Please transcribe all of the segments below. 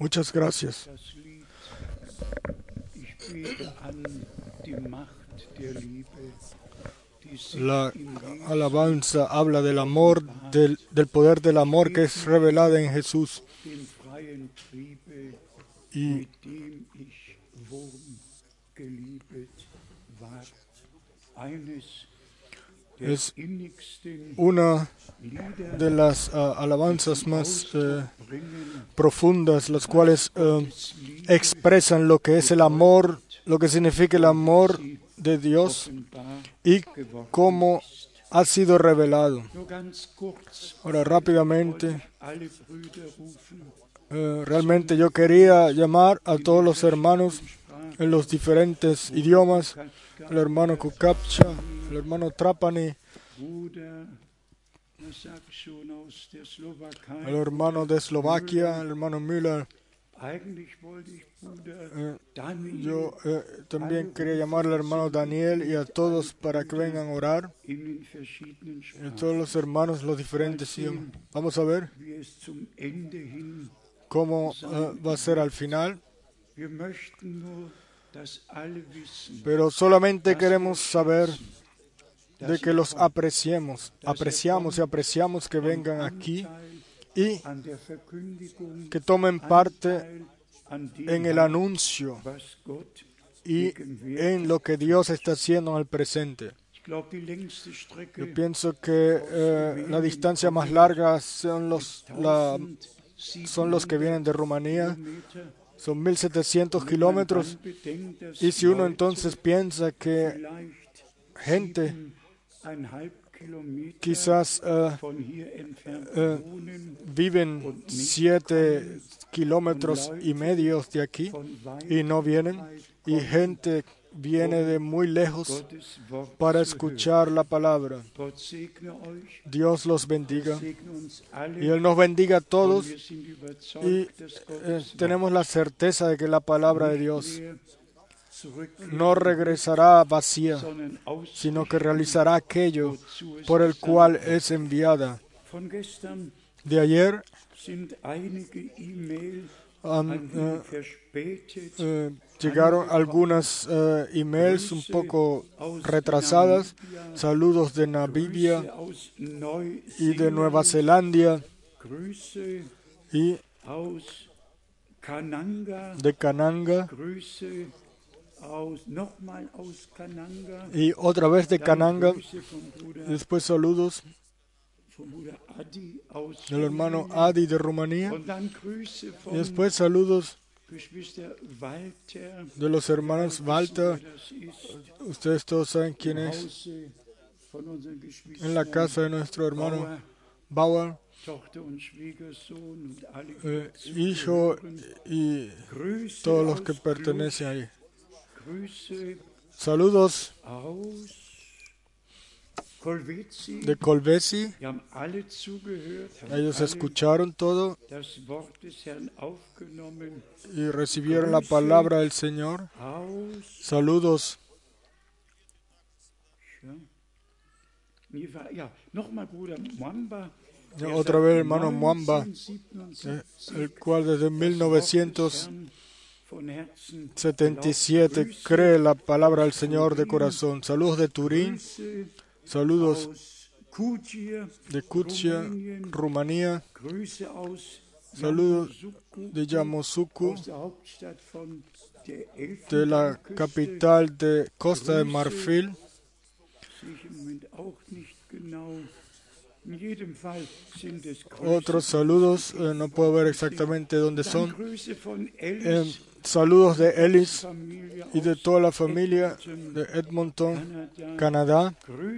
Muchas gracias. Das Lied, ich bete an die Macht der Liebe, die sich La in Jesus alabanza habla del amor, del poder del amor que es revelada en Jesús. dem freien Triebe, Y mit dem ich Wurm geliebet war. Eines der es innigsten una Lieder de las alabanzas más bringen, profundas, las cuales Gottes Liebe expresan lo que es el amor, lo que significa el amor de Dios offenbar y geworden cómo ist. ha sido revelado. Nur ganz kurz Ahora, wollte rápidamente, ich alle Brüder rufen, realmente yo quería llamar a todos los hermanos en los diferentes idiomas, el hermano Kukapcha, el hermano Trapani, Bruder, sag schon aus der Slowakei, el hermano de Eslovaquia, el hermano Müller. eigentlich wollte ich Bruder Daniel Yo también quería llamar al hermano Daniel y a todos para que vengan a orar. in den verschiedenen Y a Sprachen, todos los hermanos, los diferentes idiomas. Vamos a ver wie es zum Ende hin. cómo va a ser al final. Wir möchten nur, dass alle wissen, Pero solamente queremos saber de dass que los sie apreciamos y apreciamos que vengan aquí Anteil y an der Verkündigung, que tomen parte Anteil an dem, en el anuncio was Gott y gegenwärtig. en lo que Dios está haciendo en el presente. Ich glaube, die längste Strecke Yo pienso que la distancia más larga son los que vienen de Rumanía, Kilometer. son 1700 kilómetros. Bedenkt, dass Y si uno Leute entonces piensa que vielleicht gente 7,5 Kilometer quizás von hier entfernt wohnen, viven 7 kilómetros y medio de aquí von weit y no vienen, y gente viene de muy lejos Gottes Wort para zu hören. escuchar la palabra. Gott segne euch, Dios los bendiga segne uns alle, y Él nos bendiga a und todos, wir sind y überzeugt, dass Gottes tenemos la certeza de que la palabra de Dios Wort zurückkehrt, no regresará vacía, sondern sino que ausrichten, realizará aquello wozu es por el gesandt cual ist. es enviada. Von gestern De ayer sind einige E-Mails han, an ihn verspätet. llegaron algunas emails un poco retrasadas, saludos de Namibia Grüße aus y de Nueva Neuseeland, Zelanda Grüße y aus Kananga, de Kananga Grüße nochmal aus Kananga, y otra vez de dann Kananga, Grüße vom Bruder, después saludos Adi aus del hermano Rumänien, Adi de Rumanía und dann Grüße y vom después saludos Geschwister Walter, de los hermanos Walter. wer das ist, Ustedes todos saben quién im es, Hause von unseren en la Geschwistern casa de nuestro hermano Bauer, Bauer, Tochter und Schwiegersohn und alle, die hijo dazugehören. y Grüße todos los que aus pertenecen ahí. Grüße Saludos aus Kolwezi. de Kolbesi. Wir haben alle zugehört, haben Ellos alle escucharon todo das Wort des Herrn aufgenommen. y recibieron la palabra del Señor. Aus Saludos. ja, nochmal Bruder Mwamba. Otra vez hermano Mwamba, el cual desde 1977 cree la palabra del Señor de corazón. Saludos de Turín, saludos de Kutia, Rumanía, saludos de Yamoussoukro, de la capital de Costa de Marfil. Otros saludos, no puedo ver exactamente dónde son. Saludos de Ellis y de toda la familia de Edmonton, Canadá.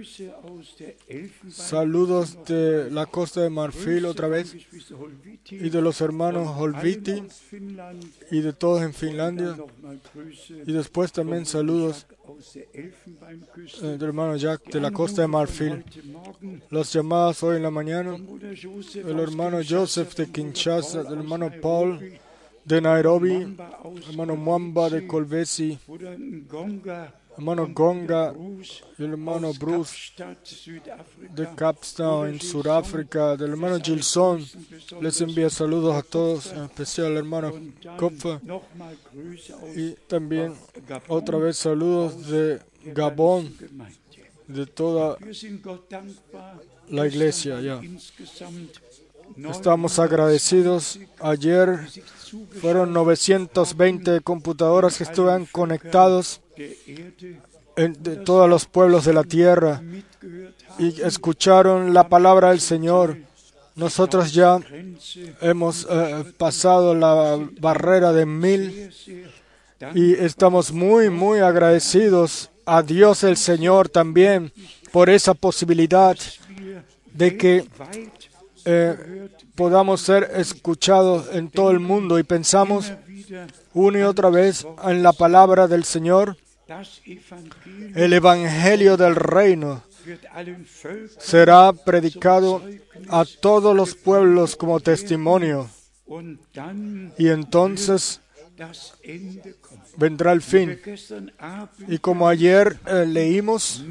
Saludos de la Costa de Marfil otra vez y de los hermanos Holviti y de todos en Finlandia. Y después también saludos del hermano Jack de la Costa de Marfil. Las llamadas hoy en la mañana, el hermano Joseph de Kinshasa, el hermano Paul de Nairobi, hermano Mwamba de Kolbesi, hermano Gonga y el hermano Bruce de Kapstad en Sudáfrica, del hermano Gilson. Les envía saludos a todos, en especial al hermano Kopfer. Y también otra vez saludos de Gabón, de toda la iglesia ya. Estamos agradecidos. Ayer fueron 920 computadoras que estuvieron conectados de todos los pueblos de la tierra y escucharon la palabra del Señor. Nosotros ya hemos pasado la barrera de 1000 y estamos muy agradecidos a Dios el Señor también por esa posibilidad de que podamos ser escuchados en todo el mundo, y pensamos una y otra vez en la palabra del Señor. El Evangelio del Reino será predicado a todos los pueblos como testimonio, y entonces vendrá el fin. Y como ayer leímos,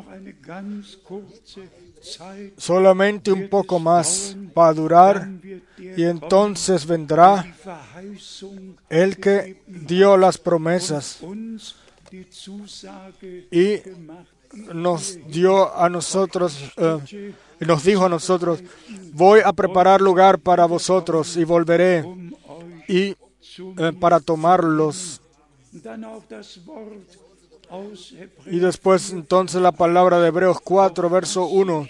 solamente un poco más va a durar, y entonces vendrá el que dio las promesas y nos dio a nosotros, nos dijo a nosotros: voy a preparar lugar para vosotros y volveré y para tomarlos. Y después entonces la palabra de Hebreos 4, verso 1,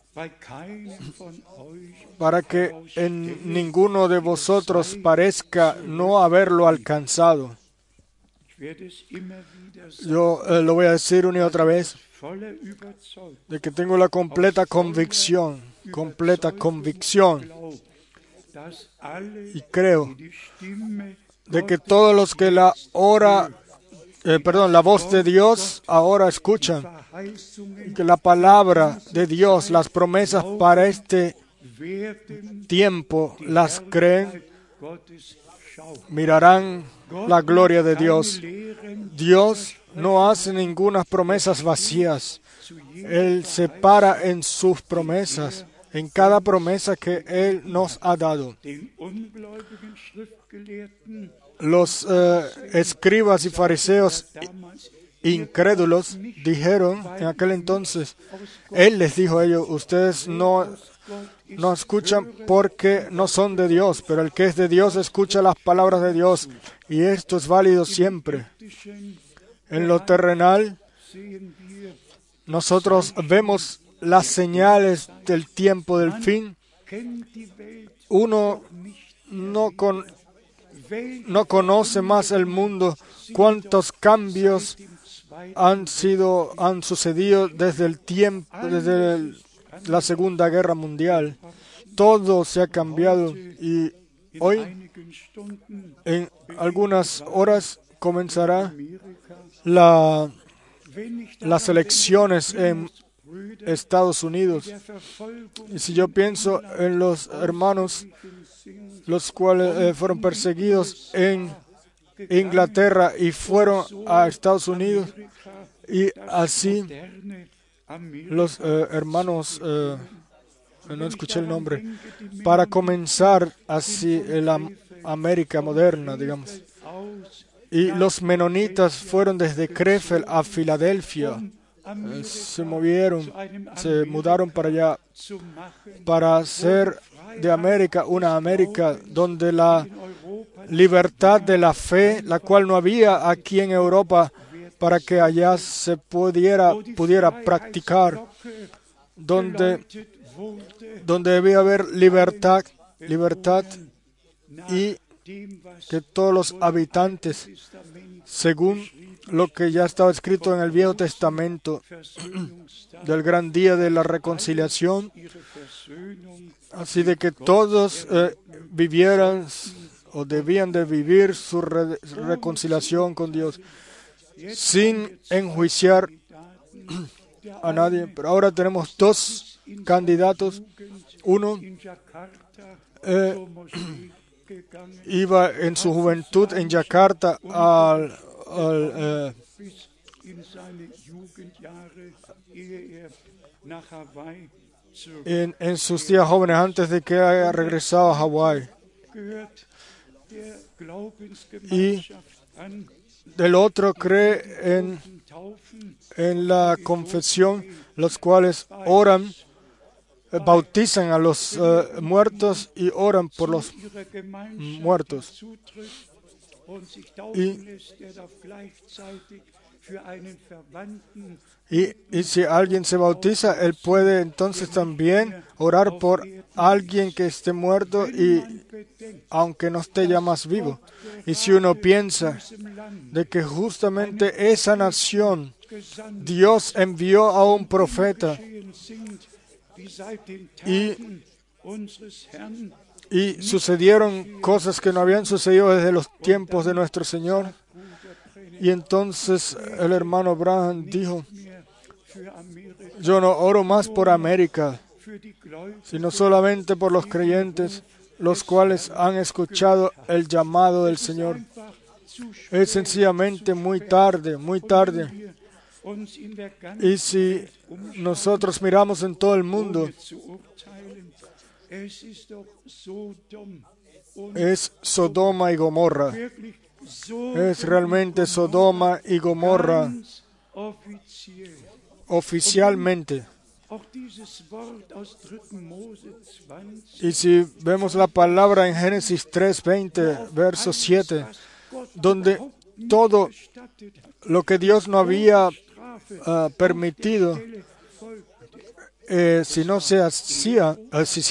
para que en ninguno de vosotros parezca no haberlo alcanzado. Yo lo voy a decir una y otra vez, de que tengo la completa convicción, y creo de que todos los que la voz de Dios ahora escuchan, que la palabra de Dios, las promesas para este tiempo, las creen, mirarán la gloria de Dios. Dios no hace ninguna promesas vacías. Él se para en sus promesas, en cada promesa que Él nos ha dado. Los escribas y fariseos incrédulos dijeron en aquel entonces, Él les dijo a ellos: ustedes no escuchan porque no son de Dios, pero el que es de Dios escucha las palabras de Dios, y esto es válido siempre. En lo terrenal, nosotros vemos las señales del tiempo del fin. Uno no conoce más el mundo, cuántos cambios han sucedido desde la Segunda Guerra Mundial. Todo se ha cambiado, y hoy, en algunas horas, comenzará las elecciones en Estados Unidos. Y si yo pienso en los hermanos, los cuales fueron perseguidos en Inglaterra y fueron a Estados Unidos, y así los hermanos, no escuché el nombre, para comenzar así la América moderna, digamos. Y los menonitas fueron desde Krefeld a Filadelfia, se mudaron para allá, para hacer de América una América donde la libertad de la fe, la cual no había aquí en Europa, para que allá se pudiera practicar, donde debía haber libertad, y que todos los habitantes, según lo que ya estaba escrito en el Viejo Testamento, del gran día de la reconciliación, así de que todos vivieran o debían de vivir su reconciliación con Dios sin enjuiciar a nadie. Pero ahora tenemos dos candidatos. Uno iba en su juventud en Yakarta en sus días jóvenes antes de que haya regresado a Hawái. Y del otro cree en la confesión, los cuales oran, bautizan a los muertos y oran por los muertos. Y si alguien se bautiza, él puede entonces también orar por alguien que esté muerto y aunque no esté ya más vivo. Y si uno piensa de que justamente esa nación, Dios envió a un profeta y sucedieron cosas que no habían sucedido desde los tiempos de nuestro Señor. Y entonces el hermano Branham dijo, yo no oro más por América, sino solamente por los creyentes, los cuales han escuchado el llamado del Señor. Es sencillamente muy tarde, muy tarde. Y si nosotros miramos en todo el mundo, es Sodoma y Gomorra. Es realmente Sodoma y Gomorra oficialmente. Y si vemos la palabra en Génesis 3:20, verso 7, donde todo lo que Dios no había permitido, si se hacía,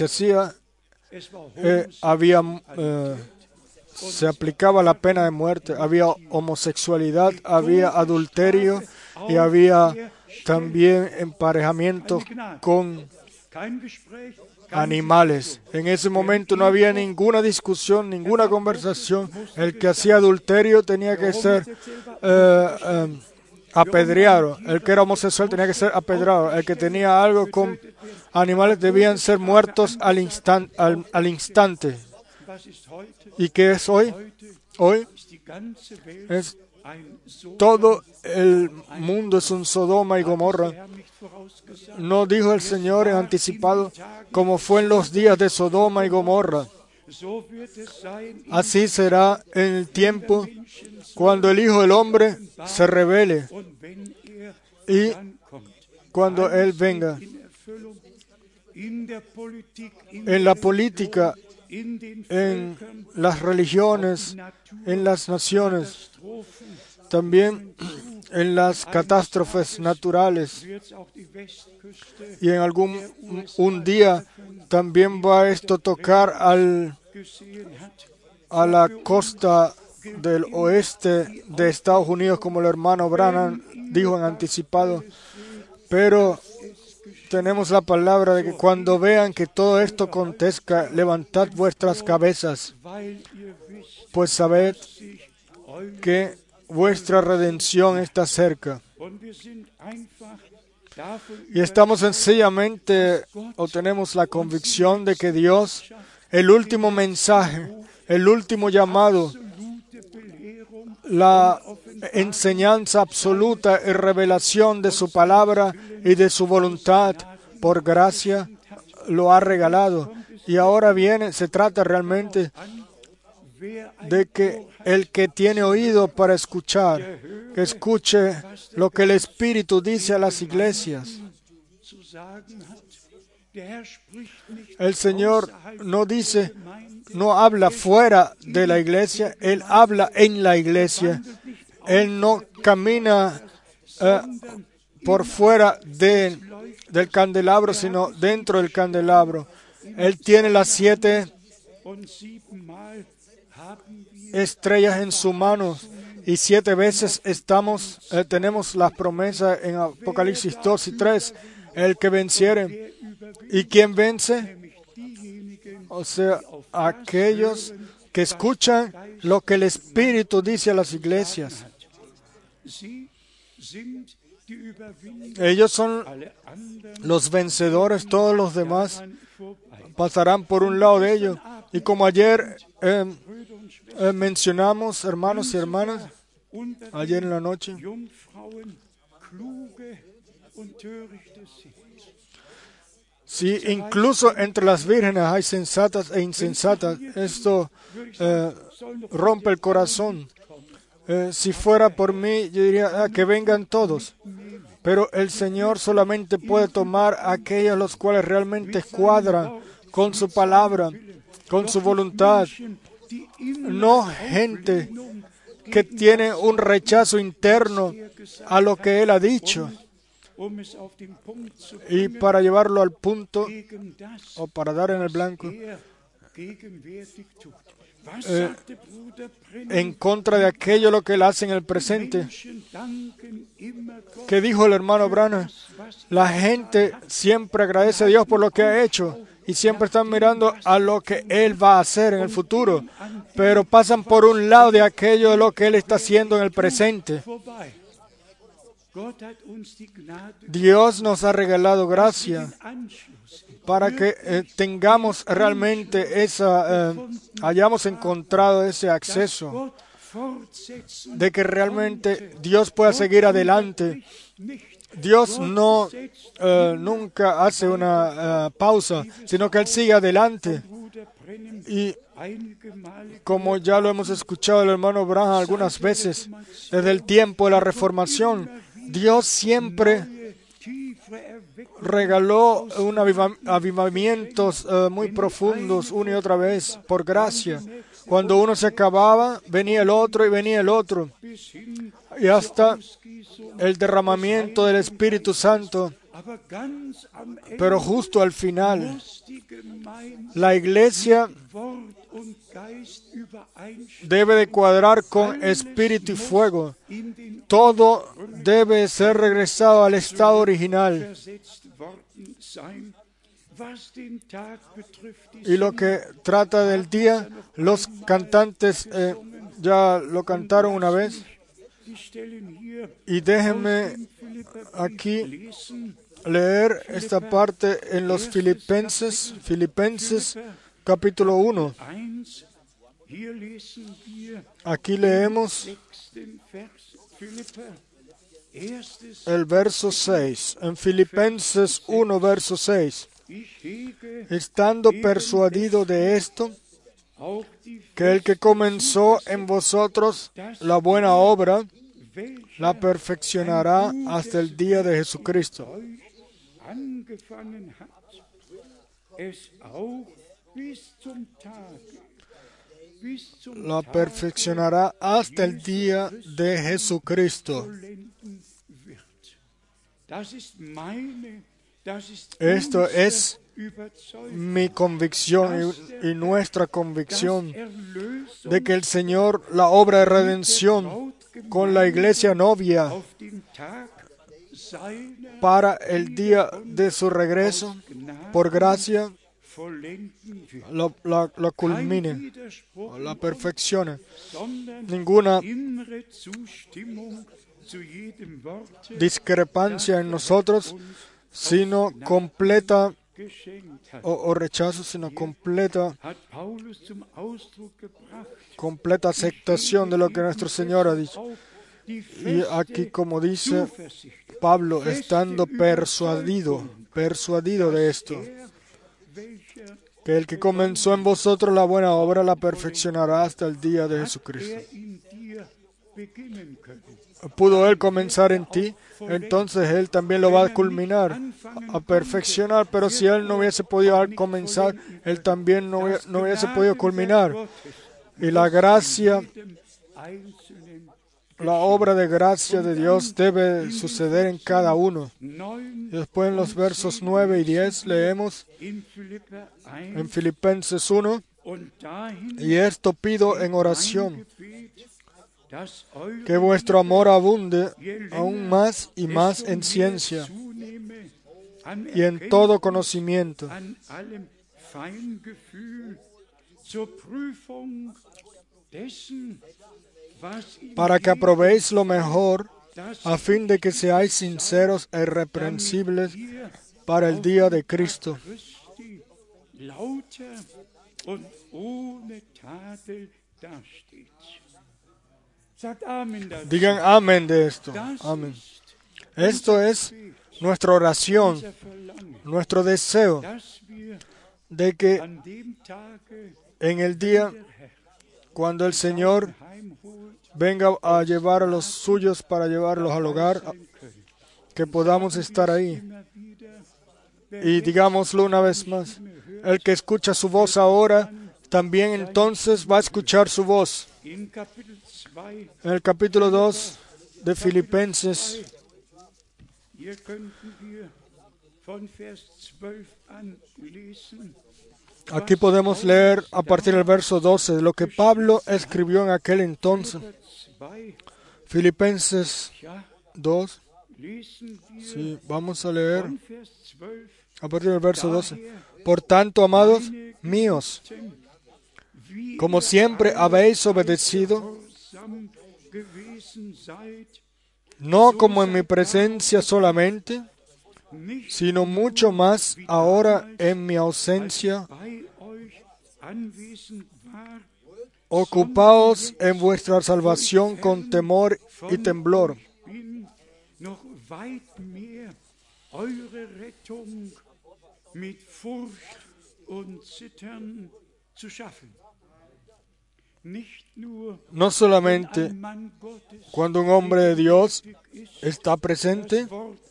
se aplicaba la pena de muerte. Había homosexualidad, había adulterio y había también emparejamiento con animales. En ese momento no había ninguna discusión, ninguna conversación. El que hacía adulterio tenía que ser apedreado. El que era homosexual tenía que ser apedreado. El que tenía algo con animales debían ser muertos al instante. ¿Y qué es hoy? Hoy es todo el mundo es un Sodoma y Gomorra. No dijo el Señor en anticipado, como fue en los días de Sodoma y Gomorra. Así será en el tiempo cuando el Hijo del Hombre se revele y cuando Él venga. En la política, en las religiones, en las naciones, también en las catástrofes naturales. Y en un día también va esto a tocar a la costa del oeste de Estados Unidos, como el hermano Branham dijo en anticipado. Pero tenemos la palabra de que cuando vean que todo esto acontezca, levantad vuestras cabezas, pues sabed que vuestra redención está cerca. Y estamos sencillamente, o tenemos la convicción de que Dios, el último mensaje, el último llamado, la enseñanza absoluta y revelación de su palabra y de su voluntad por gracia lo ha regalado. Y ahora se trata realmente de que el que tiene oído para escuchar, que escuche lo que el Espíritu dice a las iglesias. El Señor no habla fuera de la iglesia, Él habla en la iglesia. Él no camina por fuera del candelabro, sino dentro del candelabro. Él tiene las 7 estrellas en su mano y 7 veces tenemos las promesas en Apocalipsis 2 y 3. El que venciere. ¿Y quién vence? O sea, aquellos que escuchan lo que el Espíritu dice a las iglesias. Ellos son los vencedores, todos los demás pasarán por un lado de ellos. Y como ayer mencionamos, hermanos y hermanas, ayer en la noche, Si incluso entre las vírgenes hay sensatas e insensatas, esto rompe el corazón. Si fuera por mí, yo diría que vengan todos. Pero el Señor solamente puede tomar a aquellos los cuales realmente cuadran con su palabra, con su voluntad. No gente que tiene un rechazo interno a lo que Él ha dicho. Y para llevarlo al punto, o para dar en el blanco, en contra de aquello lo que Él hace en el presente. ¿Qué dijo el hermano Branham? La gente siempre agradece a Dios por lo que ha hecho y siempre están mirando a lo que Él va a hacer en el futuro, pero pasan por un lado de aquello de lo que Él está haciendo en el presente. Dios nos ha regalado gracia para que tengamos realmente hayamos encontrado ese acceso, de que realmente Dios pueda seguir adelante. Dios no nunca hace una pausa, sino que Él sigue adelante. Y como ya lo hemos escuchado el hermano Branham algunas veces, desde el tiempo de la Reformación, Dios siempre regaló avivamientos muy profundos una y otra vez, por gracia. Cuando uno se acababa, venía el otro y venía el otro. Y hasta el derramamiento del Espíritu Santo. Pero justo al final, la iglesia debe de cuadrar con espíritu y fuego. Todo debe ser regresado al estado original. Y lo que trata del día, los cantantes ya lo cantaron una vez. Y déjenme aquí leer esta parte en los Filipenses capítulo 1. Aquí leemos el verso 6. En Filipenses 1, verso 6. Estando persuadido de esto, que el que comenzó en vosotros la buena obra, la perfeccionará hasta el día de Jesucristo. La perfeccionará hasta el día de Jesucristo. Esto es mi convicción y nuestra convicción de que el Señor, la obra de redención con la iglesia novia para el día de su regreso, por gracia, la culmine, la perfeccione. Ninguna discrepancia en nosotros, sino completa, o rechazo, sino completa aceptación de lo que nuestro Señor ha dicho. Y aquí, como dice Pablo, estando persuadido de esto, que el que comenzó en vosotros la buena obra la perfeccionará hasta el día de Jesucristo. ¿Pudo Él comenzar en ti? Entonces Él también lo va a culminar, a perfeccionar. Pero si Él no hubiese podido comenzar, Él también no hubiese podido culminar. Y la gracia, la obra de gracia de Dios debe suceder en cada uno. Y después en los versos 9 y 10 leemos en Filipenses 1, y esto pido en oración, que vuestro amor abunde aún más y más en ciencia y en todo conocimiento, para que aprobéis lo mejor, a fin de que seáis sinceros e irreprensibles para el día de Cristo. Digan amén de esto. Amén. Esto es nuestra oración, nuestro deseo de que en el día cuando el Señor venga a llevar a los suyos para llevarlos al hogar, que podamos estar ahí. Y digámoslo una vez más, el que escucha su voz ahora, también entonces va a escuchar su voz. En el capítulo 2 de Filipenses, aquí podemos leer a partir del verso 12 lo que Pablo escribió en aquel entonces. Filipenses 2. Sí, vamos a leer a partir del verso 12. Por tanto, amados míos, como siempre habéis obedecido, no como en mi presencia solamente, sino mucho más ahora en mi ausencia, ocupaos en vuestra salvación con temor y temblor. No solamente cuando un hombre de Dios está presente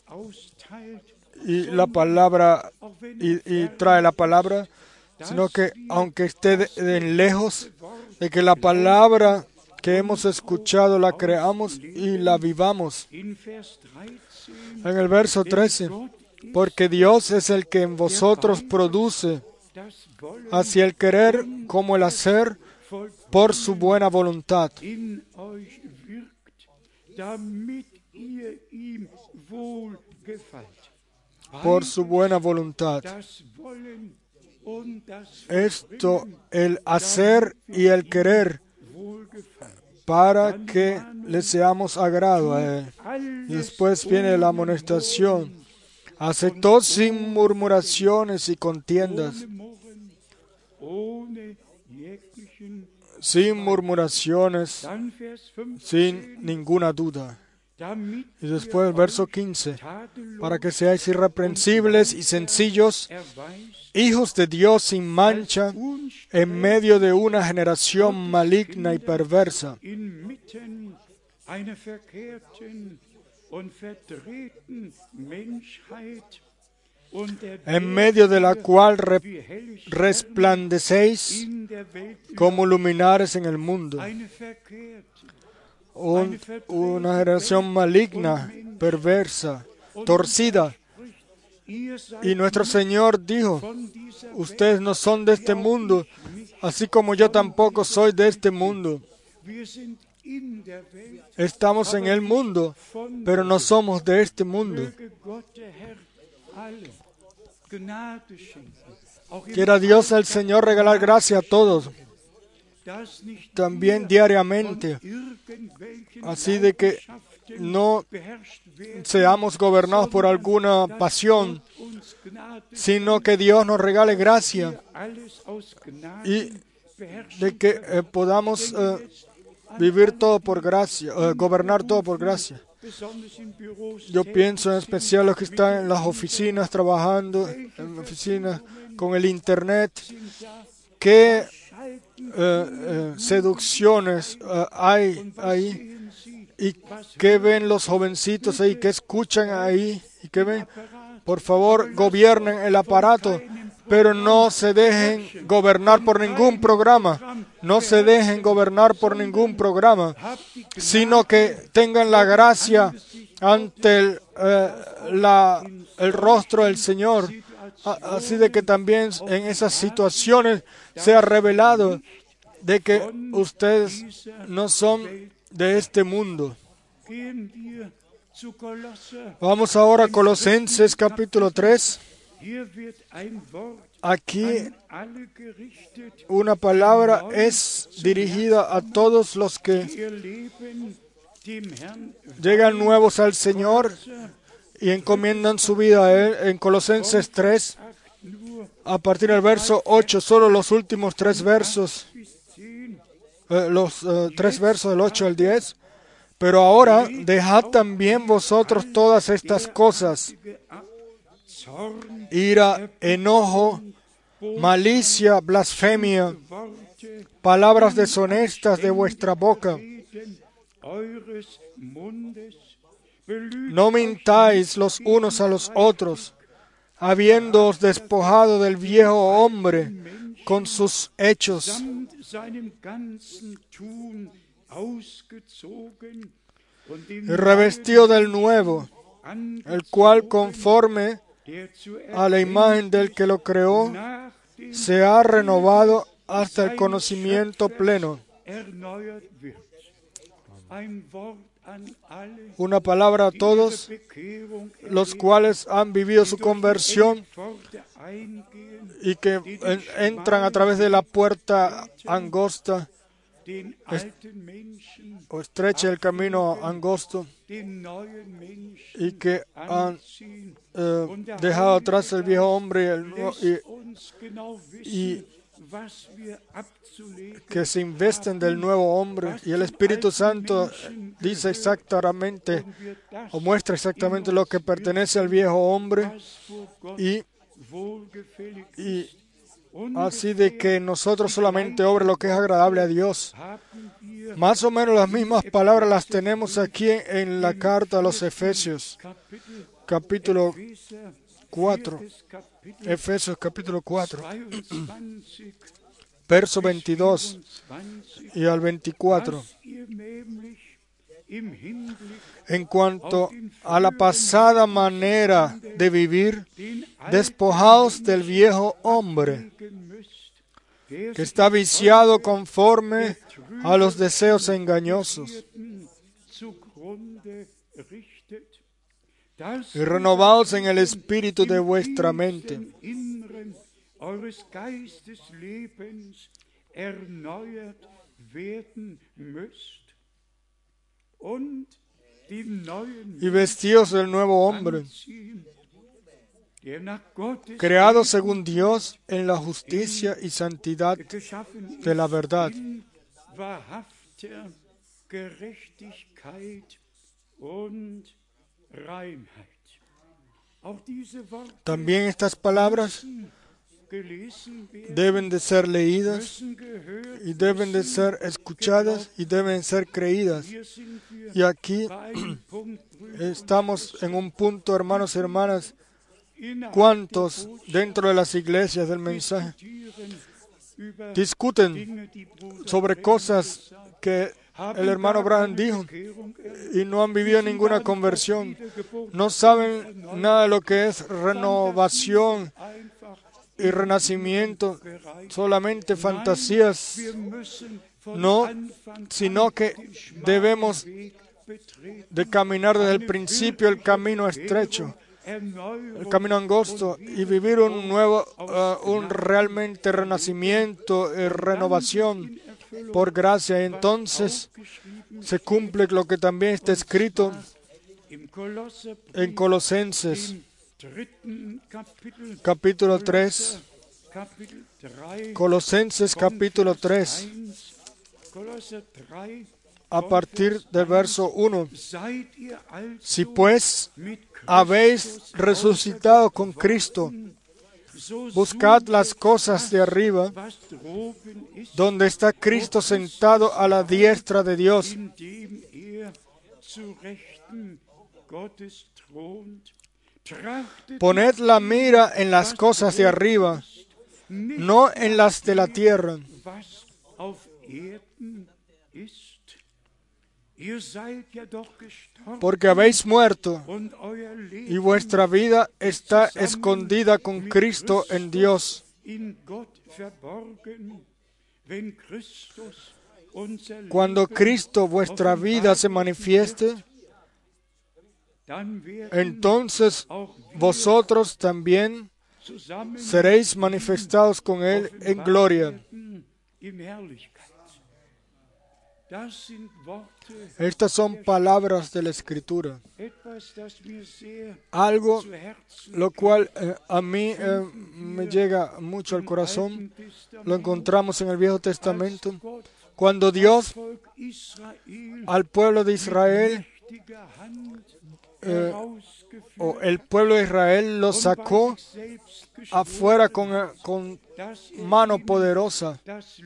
y la palabra y trae la palabra, sino que aunque esté lejos, de que la palabra que hemos escuchado la creamos y la vivamos. En el verso 13, porque Dios es el que en vosotros produce así el querer como el hacer por su buena voluntad. Por su buena voluntad. Esto, el hacer y el querer, para que le seamos agrado a Él. Y después viene la amonestación. Hace todo sin murmuraciones y contiendas. Sin murmuraciones, sin ninguna duda. Y después el verso 15, para que seáis irreprensibles y sencillos, hijos de Dios sin mancha, en medio de una generación maligna y perversa, en medio de la cual resplandecéis como luminares en el mundo. Una generación maligna, perversa, torcida. Y nuestro Señor dijo, ustedes no son de este mundo, así como yo tampoco soy de este mundo. Estamos en el mundo, pero no somos de este mundo. Quiera Dios el Señor regalar gracia a todos, también diariamente, así de que no seamos gobernados por alguna pasión, sino que Dios nos regale gracia y de que podamos vivir todo por gracia, gobernar todo por gracia. Yo pienso en especial los que están en las oficinas, trabajando en oficinas con el Internet. ¿Qué seducciones hay ahí? ¿Y qué ven los jovencitos ahí? ¿Qué escuchan ahí? ¿Y qué ven? Por favor, gobiernen el aparato, pero no se dejen gobernar por ningún programa. No se dejen gobernar por ningún programa, sino que tengan la gracia ante el rostro del Señor, así de que también en esas situaciones sea revelado de que ustedes no son de este mundo. Vamos ahora a Colosenses capítulo 3. Aquí una palabra es dirigida a todos los que llegan nuevos al Señor y encomiendan su vida a Él. En Colosenses 3, a partir del verso 8, solo los últimos tres versos, los tres versos del 8 al 10. Pero ahora dejad también vosotros todas estas cosas: ira, enojo, malicia, blasfemia, palabras deshonestas de vuestra boca. No mintáis los unos a los otros, habiéndoos despojado del viejo hombre con sus hechos, y revestido del nuevo, el cual, conforme a la imagen del que lo creó, se ha renovado hasta el conocimiento pleno. Una palabra a todos los cuales han vivido su conversión y que entran a través de la puerta angosta o estrecha, el camino angosto, y que han dejado atrás el viejo hombre y que se investen del nuevo hombre. Y el Espíritu Santo dice exactamente o muestra exactamente lo que pertenece al viejo hombre, y así de que nosotros solamente obre lo que es agradable a Dios. Más o menos las mismas palabras las tenemos aquí en la carta a los Efesios, capítulo 4. Efesios capítulo 4, verso 22 y al 24. En cuanto a la pasada manera de vivir, despojaos del viejo hombre, que está viciado conforme a los deseos engañosos, y renovaos en el espíritu de vuestra mente, y vestíos del nuevo hombre, creado según Dios en la justicia y santidad de la verdad. También estas palabras deben de ser leídas y deben de ser escuchadas y deben ser creídas. Y aquí estamos en un punto, hermanos y hermanas. ¿Cuántos dentro de las iglesias del mensaje discuten sobre cosas que el hermano Branham dijo y no han vivido ninguna conversión? No saben nada de lo que es renovación y renacimiento, solamente fantasías. No, sino que debemos de caminar desde el principio el camino estrecho, el camino angosto, y vivir un nuevo, un realmente renacimiento y renovación por gracia. Y entonces se cumple lo que también está escrito en Colosenses capítulo 3. Colosenses capítulo 3, a partir del verso 1. Si pues habéis resucitado con Cristo, buscad las cosas de arriba, donde está Cristo sentado a la diestra de Dios. Poned la mira en las cosas de arriba, no en las de la tierra. Porque habéis muerto y vuestra vida está escondida con Cristo en Dios. Cuando Cristo vuestra vida se manifieste, entonces vosotros también seréis manifestados con Él en gloria. Estas son palabras de la Escritura. Algo lo cual a mí me llega mucho al corazón, lo encontramos en el Viejo Testamento, cuando Dios al pueblo de Israel, o el pueblo de Israel lo sacó afuera con mano poderosa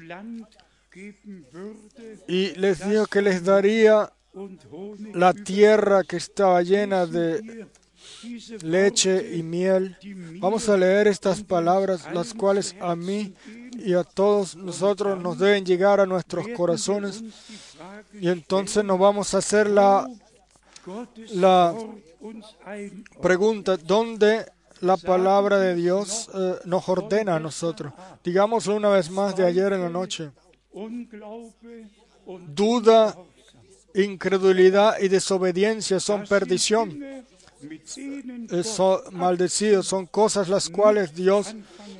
y les dijo que les daría la tierra que estaba llena de leche y miel. Vamos a leer estas palabras, las cuales a mí y a todos nosotros nos deben llegar a nuestros corazones, y entonces nos vamos a hacer la pregunta, ¿dónde la palabra de Dios nos ordena a nosotros? Digámoslo una vez más de ayer en la noche. Duda, incredulidad y desobediencia son perdición. Son maldecidos, son cosas las cuales Dios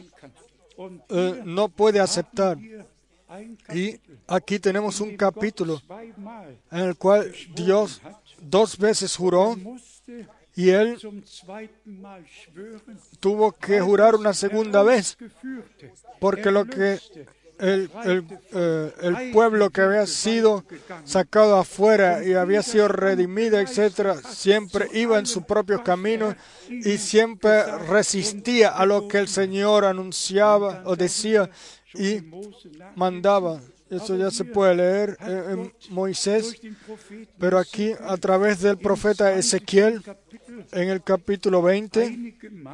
no puede aceptar. Y aquí tenemos un capítulo en el cual Dios 2 veces juró, y Él tuvo que jurar una segunda vez, porque lo que el pueblo que había sido sacado afuera y había sido redimido, etcétera, siempre iba en su propio camino y siempre resistía a lo que el Señor anunciaba o decía y mandaba. Eso ya se puede leer en Moisés, pero aquí a través del profeta Ezequiel, en el capítulo 20,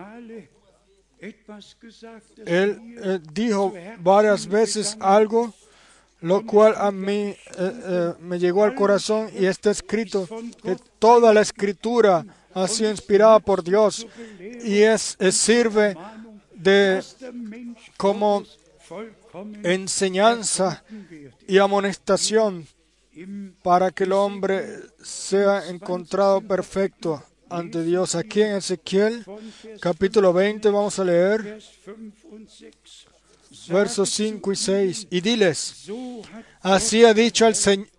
él dijo varias veces algo, lo cual a mí me llegó al corazón, y está escrito que toda la Escritura ha sido inspirada por Dios y sirve como enseñanza y amonestación para que el hombre sea encontrado perfecto ante Dios. Aquí en Ezequiel, capítulo 20, vamos a leer versos 5 y 6. Y diles, así ha dicho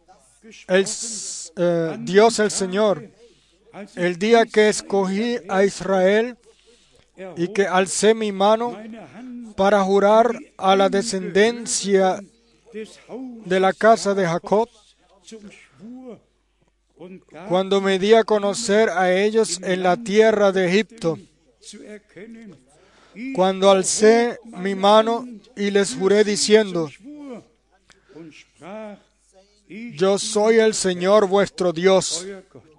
Dios el Señor, el día que escogí a Israel y que alcé mi mano para jurar a la descendencia de la casa de Jacob, cuando me di a conocer a ellos en la tierra de Egipto, cuando alcé mi mano y les juré diciendo, yo soy el Señor vuestro Dios.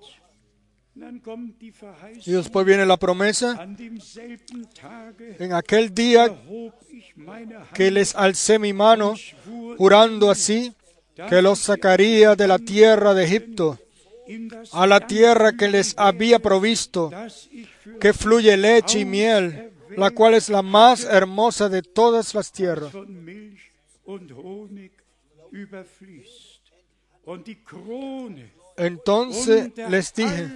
Y después viene la promesa, en aquel día que les alcé mi mano, jurando así, que los sacaría de la tierra de Egipto, a la tierra que les había provisto, que fluye leche y miel, la cual es la más hermosa de todas las tierras. Entonces les dije,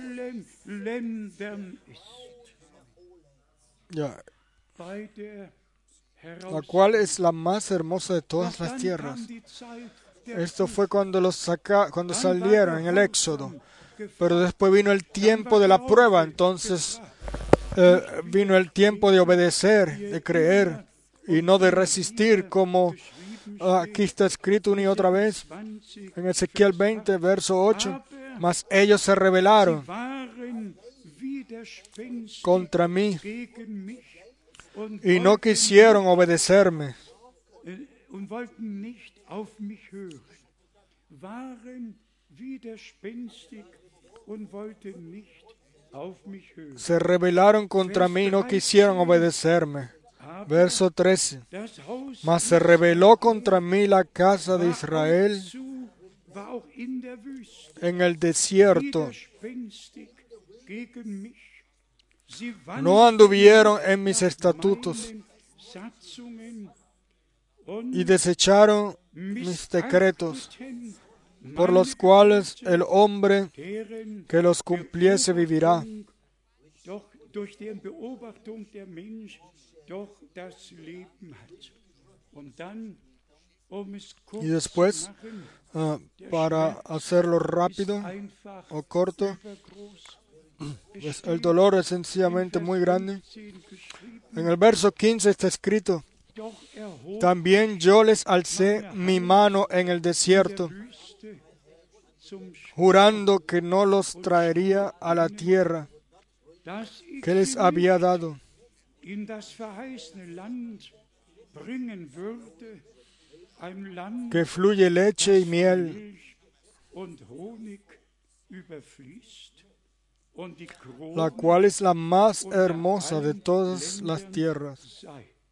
la cual es la más hermosa de todas las tierras. Esto fue cuando salieron en el Éxodo. Pero después vino el tiempo de la prueba. Entonces vino el tiempo de obedecer, de creer y no de resistir, como aquí está escrito una y otra vez en Ezequiel 20, verso 8. Mas ellos se rebelaron contra mí y no quisieron obedecerme. Se rebelaron contra mí y no quisieron obedecerme. Verso 13. Mas se rebeló contra mí la casa de Israel en el desierto. No anduvieron en mis estatutos y desecharon mis decretos, por los cuales el hombre que los cumpliese vivirá. Y después, para hacerlo rápido o corto, pues el dolor es sencillamente muy grande. En el verso 15 está escrito, También yo les alcé mi mano en el desierto, jurando que no los traería a la tierra que les había dado, que fluye leche y miel, la cual es la más hermosa de todas las tierras.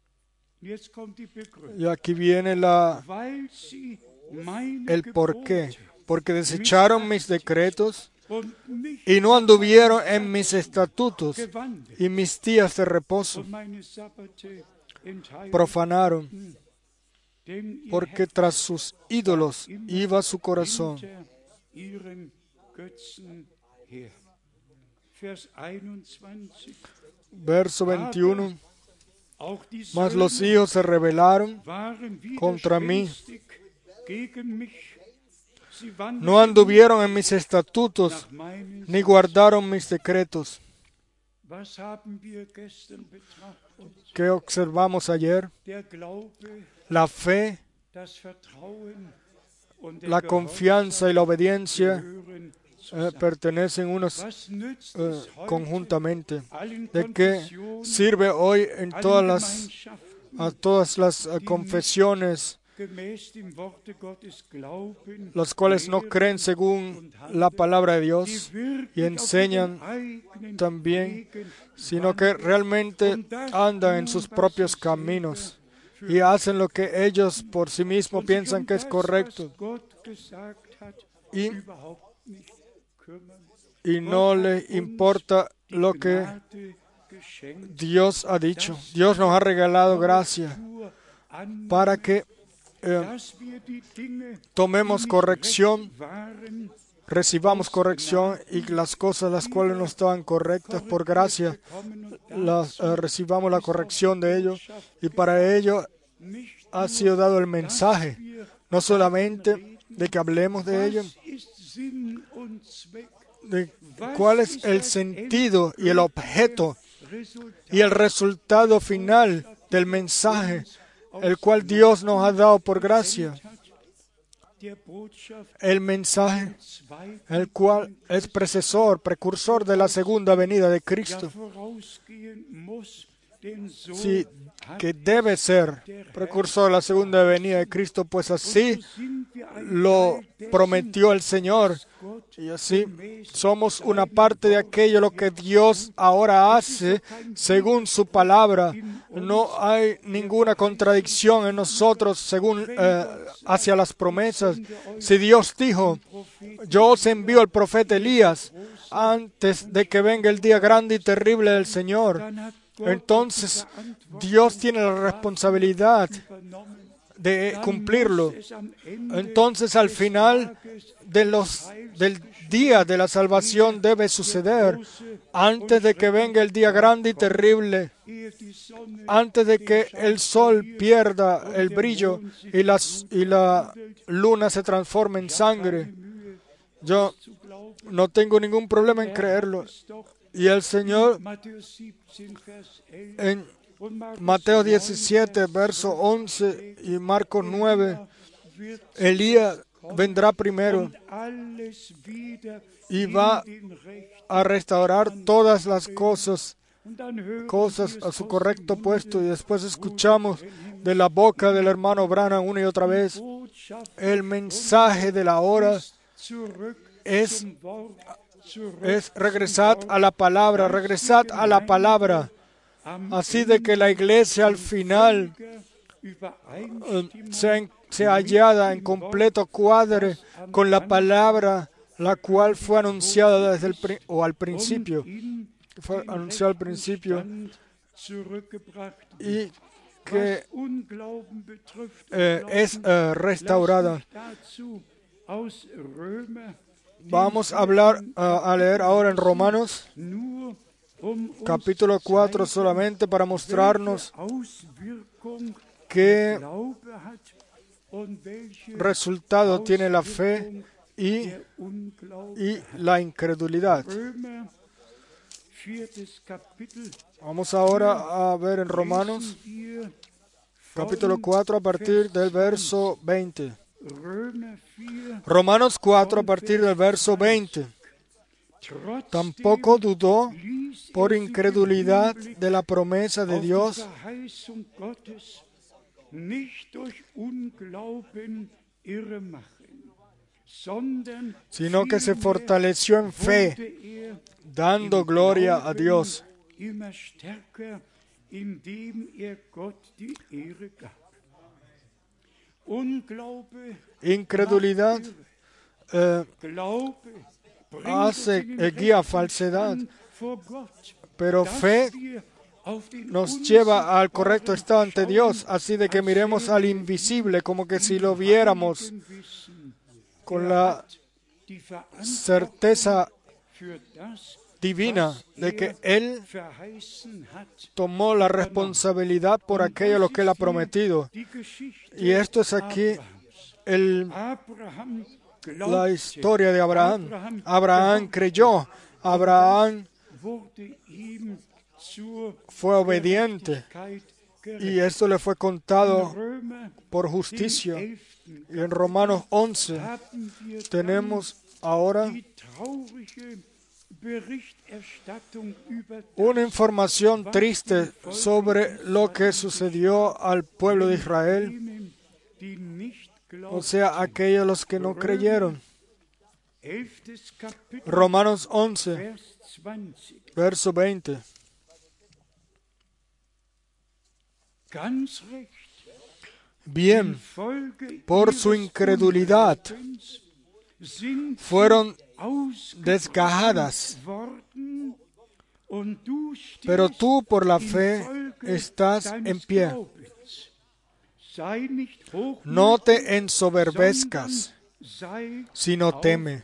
Y aquí viene el porqué. Porque desecharon mis decretos y no anduvieron en mis estatutos, y mis días de reposo profanaron, porque tras sus ídolos iba su corazón. Verso 21. Mas los hijos se rebelaron contra mí, no anduvieron en mis estatutos, ni guardaron mis decretos. ¿Qué observamos ayer? La fe, la confianza y la obediencia pertenecen unos conjuntamente. ¿De qué sirve hoy en todas las confesiones, los cuales no creen según la palabra de Dios y enseñan también, sino que realmente andan en sus propios caminos y hacen lo que ellos por sí mismos piensan que es correcto y no les importa lo que Dios ha dicho? Dios nos ha regalado gracia para que tomemos corrección, recibamos corrección, y las cosas las cuales no estaban correctas por gracia, recibamos la corrección de ellos, y para ello ha sido dado el mensaje, no solamente de que hablemos de ello, de cuál es el sentido y el objeto y el resultado final del mensaje, el cual Dios nos ha dado por gracia. El mensaje, el cual es precursor de la segunda venida de Cristo. Sí, que debe ser precursor de la segunda venida de Cristo, pues así lo prometió el Señor. Y así somos una parte de aquello lo que Dios ahora hace según su palabra. No hay ninguna contradicción en nosotros según hacia las promesas. Si Dios dijo, yo os envío al profeta Elías antes de que venga el día grande y terrible del Señor, entonces Dios tiene la responsabilidad de cumplirlo. Entonces al final del día de la salvación debe suceder, antes de que venga el día grande y terrible, antes de que el sol pierda el brillo y la luna se transforme en sangre. Yo no tengo ningún problema en creerlo. Y el Señor en Mateo 17, verso 11 y Marcos 9, Elías vendrá primero y va a restaurar todas las cosas a su correcto puesto. Y después escuchamos de la boca del hermano Branham una y otra vez, el mensaje de la hora es regresad a la palabra, regresad a la palabra. Así de que la iglesia al final sea hallada en completo cuadre con la palabra, la cual fue anunciada al principio. Fue anunciada al principio y que es restaurada. Vamos a leer ahora en Romanos capítulo 4 solamente para mostrarnos qué resultado tiene la fe y la incredulidad. Vamos ahora a ver en Romanos capítulo 4 a partir del verso 20. Römer 4, Romanos 4 a partir del verso 20. Tampoco dudó por incredulidad de la promesa de Dios, sino que se fortaleció en fe, dando gloria a Dios. Incredulidad guía a falsedad, pero fe nos lleva al correcto estado ante Dios, así de que miremos al invisible como que si lo viéramos con la certeza divina de que Él tomó la responsabilidad por aquello a lo que Él ha prometido. Y esto es aquí la historia de Abraham. Abraham creyó, Abraham fue obediente y esto le fue contado por justicia. Y en Romanos 11 tenemos ahora una información triste sobre lo que sucedió al pueblo de Israel, o sea, aquellos los que no creyeron. Romanos 11, verso 20. Bien, por su incredulidad fueron desgajadas, pero tú por la fe estás en pie. No te ensoberbezcas, sino teme.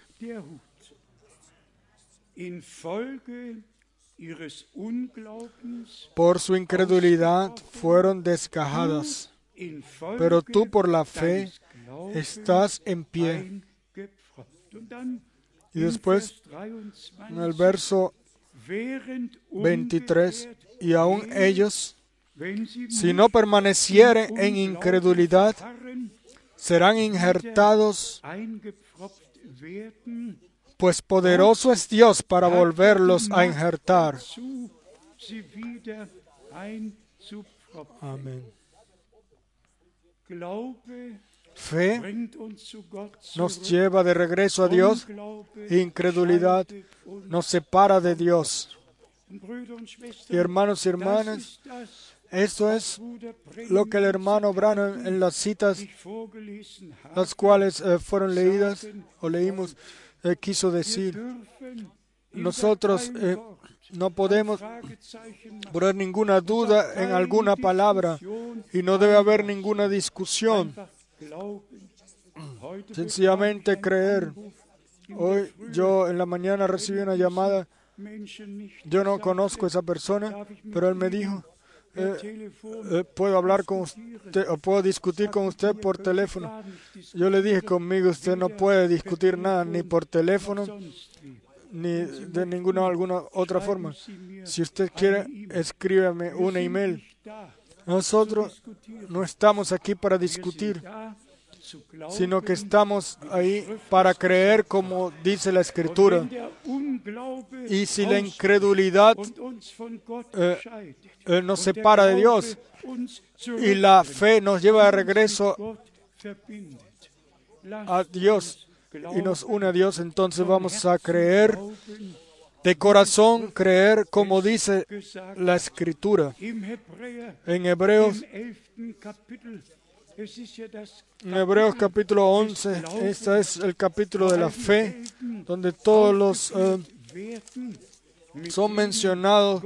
Por su incredulidad fueron desgajadas, pero tú por la fe estás en pie. Y después, en el verso 23, y aún ellos, si no permanecieren en incredulidad, serán injertados, pues poderoso es Dios para volverlos a injertar. Amén. Fe nos lleva de regreso a Dios, e incredulidad nos separa de Dios. Y hermanos y hermanas, esto es lo que el hermano Branham en las citas, las cuales fueron leídas o leímos, quiso decir. Nosotros no podemos poner ninguna duda en alguna palabra y no debe haber ninguna discusión. Sencillamente creer. Hoy yo en la mañana recibí una llamada. Yo no conozco a esa persona, pero él me dijo, puedo hablar con usted o puedo discutir con usted por teléfono. Yo le dije, conmigo usted no puede discutir nada ni por teléfono ni de alguna otra forma. Si usted quiere, escríbame un email. Nosotros no estamos aquí para discutir, sino que estamos ahí para creer como dice la Escritura. Y si la incredulidad nos separa de Dios y la fe nos lleva de regreso a Dios y nos une a Dios, entonces vamos a creer de corazón, creer como dice la Escritura. En Hebreos capítulo 11, este es el capítulo de la fe, donde todos los son mencionados,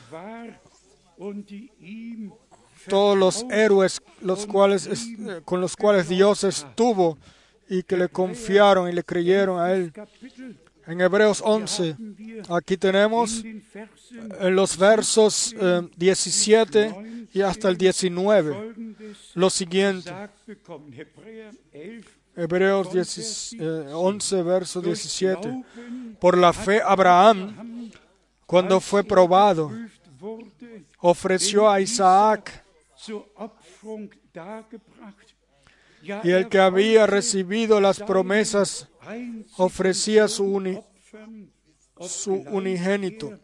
todos los héroes con los cuales Dios estuvo y que le confiaron y le creyeron a Él. En Hebreos 11, aquí tenemos en los versos 17 y hasta el 19 lo siguiente. Hebreos 11, verso 17. Por la fe Abraham, cuando fue probado, ofreció a Isaac Y el que había recibido las promesas ofrecía su unigénito.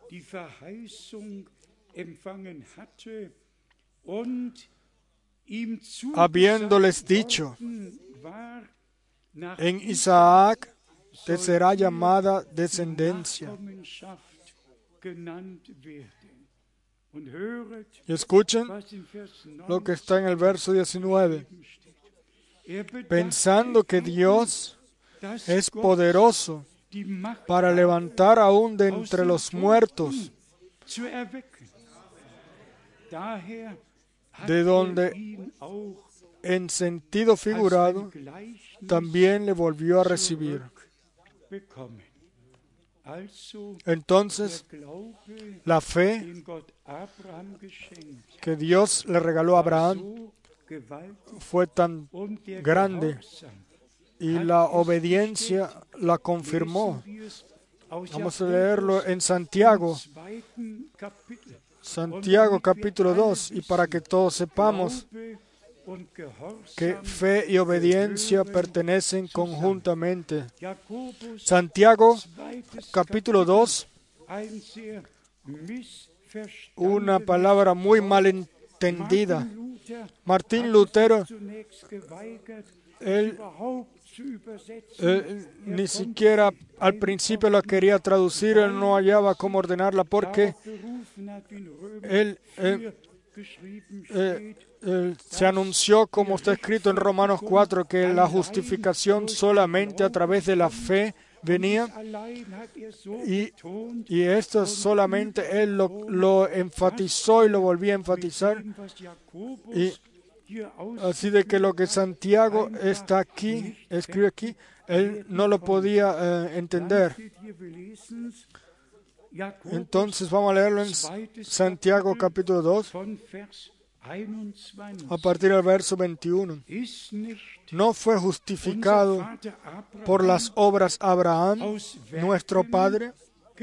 Habiéndoles dicho, en Isaac te será llamada descendencia. Y escuchen lo que está en el verso 19. Pensando que Dios es poderoso para levantar aún de entre los muertos, de donde en sentido figurado también le volvió a recibir. Entonces, la fe que Dios le regaló a Abraham fue tan grande y la obediencia la confirmó. Vamos a leerlo en Santiago capítulo 2, y para que todos sepamos que fe y obediencia pertenecen conjuntamente. Santiago capítulo 2, una palabra muy mal entendida. Martín Lutero, él ni siquiera al principio la quería traducir, él no hallaba cómo ordenarla porque él se anunció, como está escrito en Romanos 4, que la justificación solamente a través de la fe venía, y esto solamente él lo enfatizó y lo volvió a enfatizar. Y así de que lo que Santiago está aquí, escribe aquí, él no lo podía entender. Entonces vamos a leerlo en Santiago capítulo 2, a partir del verso 21. ¿No fue justificado por las obras Abraham, nuestro padre,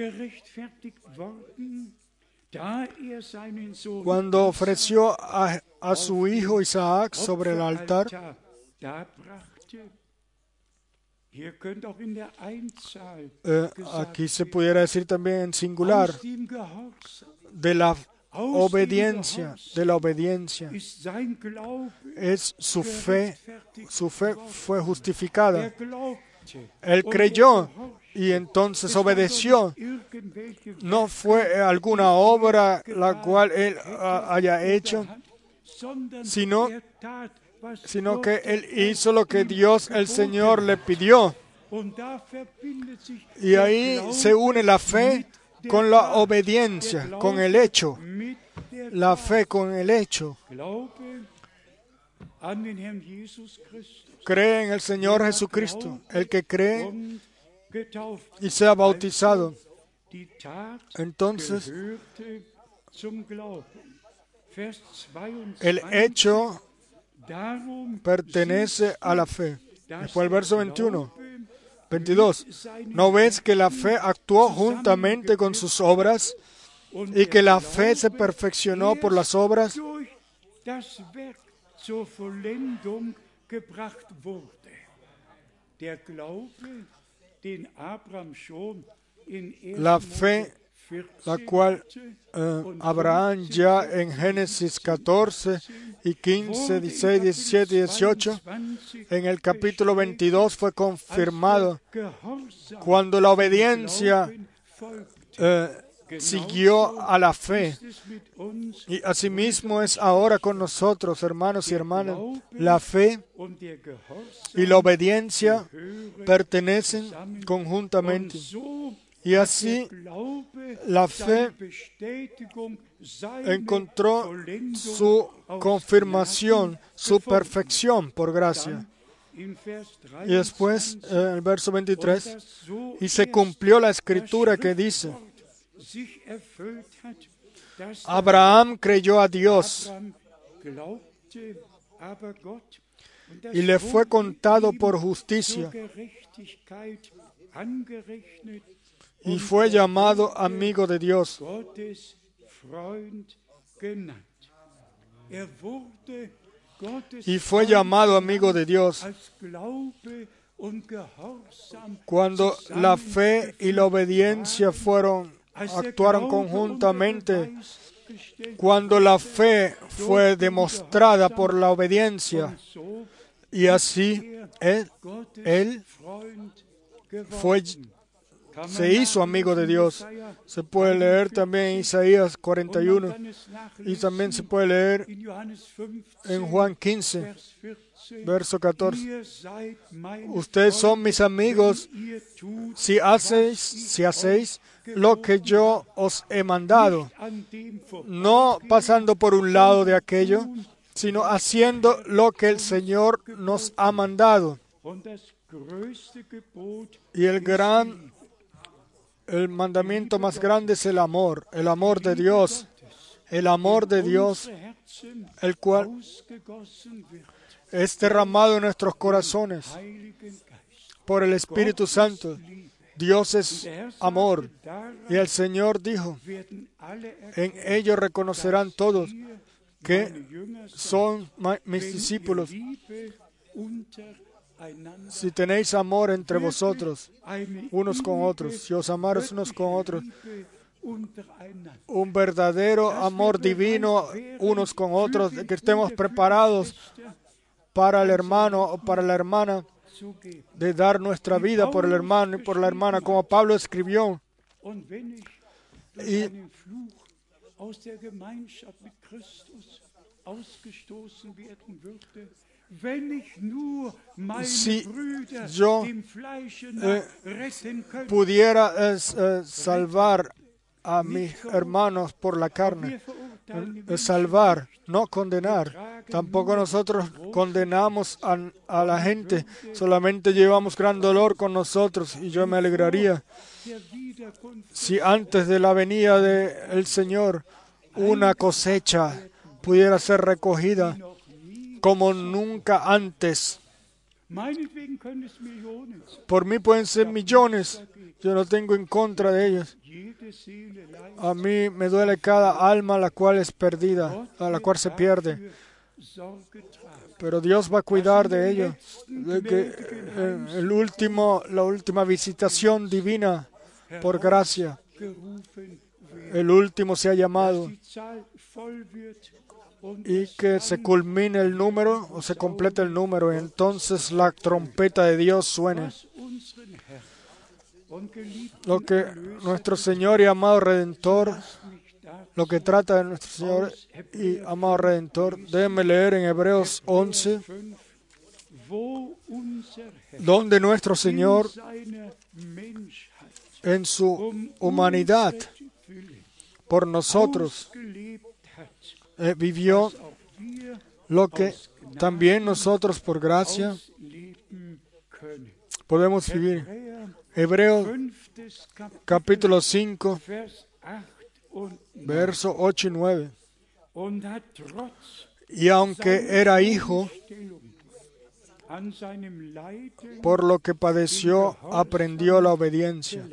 cuando ofreció a su hijo Isaac sobre el altar? Aquí se pudiera decir también en singular, de la obediencia, es su fe fue justificada. Él creyó y entonces obedeció. No fue alguna obra la cual él haya hecho, sino que él hizo lo que Dios el Señor le pidió. Y ahí se une la fe con la obediencia, con el hecho. La fe con el hecho. Cree en el Señor Jesucristo. El que cree y sea bautizado, entonces el hecho pertenece a la fe. Después el verso 22. ¿No ves que la fe actuó juntamente con sus obras y que la fe se perfeccionó por las obras? La fe, la cual Abraham ya en Génesis 14 y 15, 16, 17 y 18, en el capítulo 22 fue confirmado cuando la obediencia siguió a la fe. Y asimismo es ahora con nosotros, hermanos y hermanas. La fe y la obediencia pertenecen conjuntamente. Y así la fe encontró su confirmación, su perfección por gracia. Y después, el verso 23, y se cumplió la escritura que dice, Abraham creyó a Dios y le fue contado por justicia y fue llamado amigo de Dios. y fue llamado amigo de Dios. Cuando la fe y la obediencia actuaron conjuntamente, cuando la fe fue demostrada por la obediencia, y así él se hizo amigo de Dios. Se puede leer también en Isaías 41 y también se puede leer en Juan 15, verso 14. Ustedes son mis amigos si hacéis lo que yo os he mandado, no pasando por un lado de aquello, sino haciendo lo que el Señor nos ha mandado. Y el mandamiento más grande es el amor de Dios, el cual es derramado en nuestros corazones por el Espíritu Santo. Dios es amor. Y el Señor dijo, en ello reconocerán todos que son mis discípulos, si tenéis amor entre vosotros, unos con otros, si os amaros unos con otros, un verdadero amor divino unos con otros, de que estemos preparados para el hermano o para la hermana, de dar nuestra vida por el hermano y por la hermana, como Pablo escribió. Y si yo pudiera salvar a mis hermanos por la carne, salvar, no condenar. Tampoco nosotros condenamos a la gente, solamente llevamos gran dolor con nosotros, y yo me alegraría si antes de la venida del Señor una cosecha pudiera ser recogida como nunca antes. Por mí pueden ser millones, yo no tengo en contra de ellos. A mí me duele cada alma la cual es perdida, a la cual se pierde. Pero Dios va a cuidar de ellos. De que la última visitación divina, por gracia, el último se ha llamado, y que se culmine el número o se complete el número, y entonces la trompeta de Dios suene. Lo que nuestro Señor y amado Redentor, lo que trata de nuestro Señor y amado Redentor, déjenme leer en Hebreos 11, donde nuestro Señor, en su humanidad, por nosotros, vivió lo que también nosotros por gracia podemos vivir. Hebreos capítulo 5, verso 8 y 9. Y aunque era hijo, por lo que padeció, aprendió la obediencia.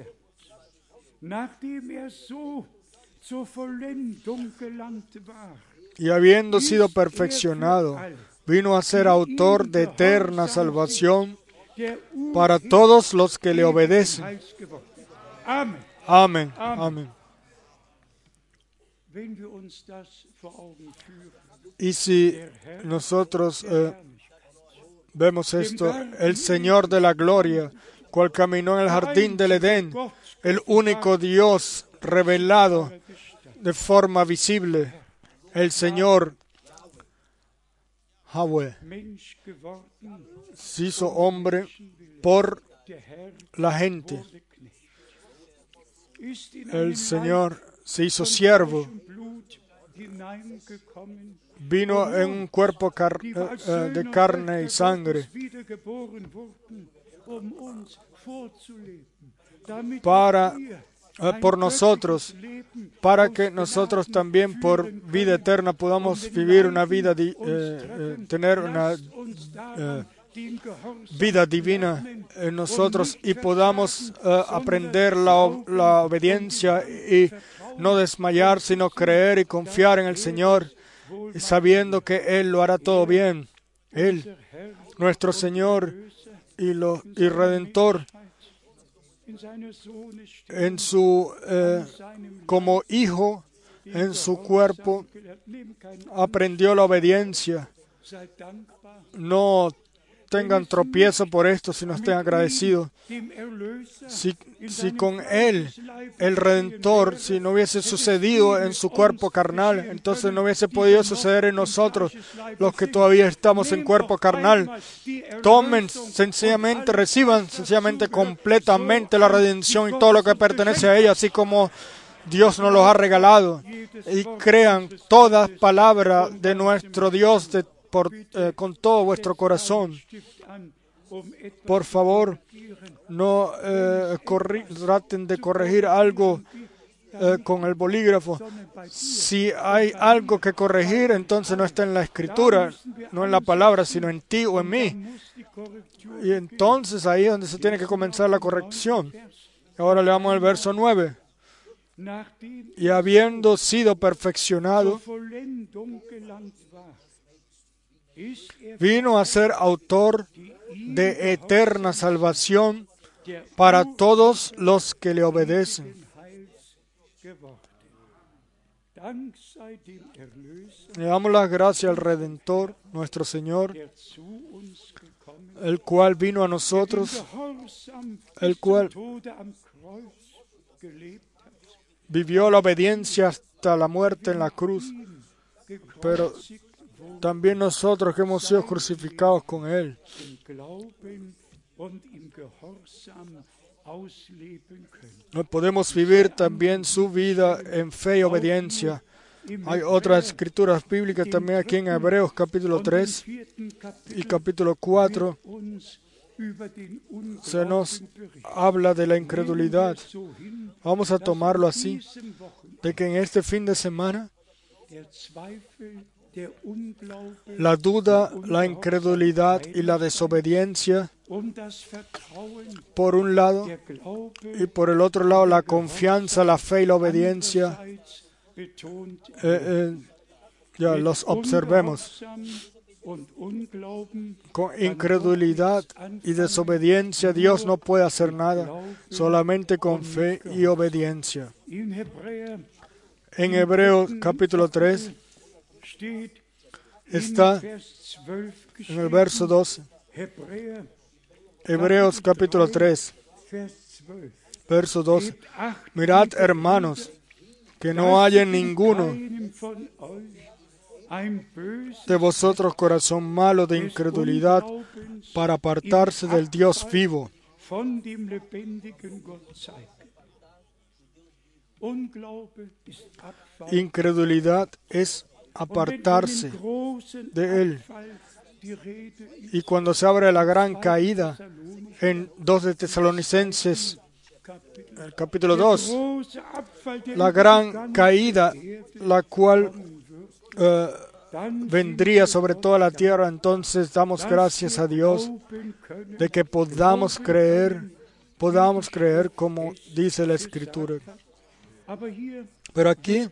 Y habiendo sido perfeccionado, vino a ser autor de eterna salvación para todos los que le obedecen. Amén. Amén. Y si nosotros vemos esto, el Señor de la gloria, cual caminó en el jardín del Edén, el único Dios revelado de forma visible, el Señor Yahweh, se hizo hombre por la gente. El Señor se hizo siervo, vino en un cuerpo de carne y sangre por nosotros, para que nosotros también por vida eterna podamos vivir una vida, tener una vida divina en nosotros, y podamos aprender la obediencia y no desmayar, sino creer y confiar en el Señor, y sabiendo que Él lo hará todo bien. Él, nuestro Señor y Redentor, en como hijo, en su cuerpo, aprendió la obediencia. No tengan tropiezo por esto, sino estén agradecidos. Si con Él, el Redentor, si no hubiese sucedido en su cuerpo carnal, entonces no hubiese podido suceder en nosotros, los que todavía estamos en cuerpo carnal. Tomen sencillamente, reciban sencillamente, completamente la redención y todo lo que pertenece a ella, así como Dios nos los ha regalado. Y crean toda palabra de nuestro Dios con todo vuestro corazón. Por favor, no traten de corregir algo con el bolígrafo. Si hay algo que corregir, entonces no está en la Escritura, no en la palabra, sino en ti o en mí. Y entonces ahí es donde se tiene que comenzar la corrección. Ahora leamos el verso 9. Y habiendo sido perfeccionado, vino a ser autor de eterna salvación para todos los que le obedecen. Le damos las gracias al Redentor, nuestro Señor, el cual vino a nosotros, el cual vivió la obediencia hasta la muerte en la cruz, pero también nosotros que hemos sido crucificados con Él. No podemos vivir también su vida en fe y obediencia. Hay otras escrituras bíblicas también aquí en Hebreos capítulo 3 y capítulo 4. Se nos habla de la incredulidad. Vamos a tomarlo así, de que en este fin de semana la duda, la incredulidad y la desobediencia, por un lado, y por el otro lado la confianza, la fe y la obediencia, ya los observemos. Con incredulidad y desobediencia Dios no puede hacer nada, solamente con fe y obediencia. En Hebreos capítulo 3 está en el verso 12. Hebreos capítulo 3, verso 12. Mirad, hermanos, que no haya en ninguno de vosotros corazón malo de incredulidad para apartarse del Dios vivo. Incredulidad es apartarse de Él. Y cuando se abre la gran caída en 2 de Tesalonicenses, el capítulo 2, la gran caída, la cual vendría sobre toda la tierra, entonces damos gracias a Dios de que podamos creer como dice la Escritura. Pero aquí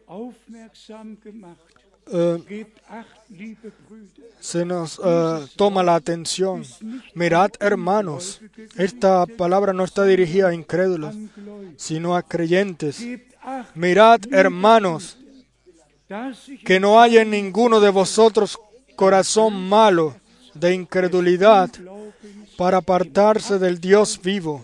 se nos toma la atención. Mirad, hermanos, esta palabra no está dirigida a incrédulos, sino a creyentes. Mirad, hermanos, que no haya en ninguno de vosotros corazón malo de incredulidad para apartarse del Dios vivo.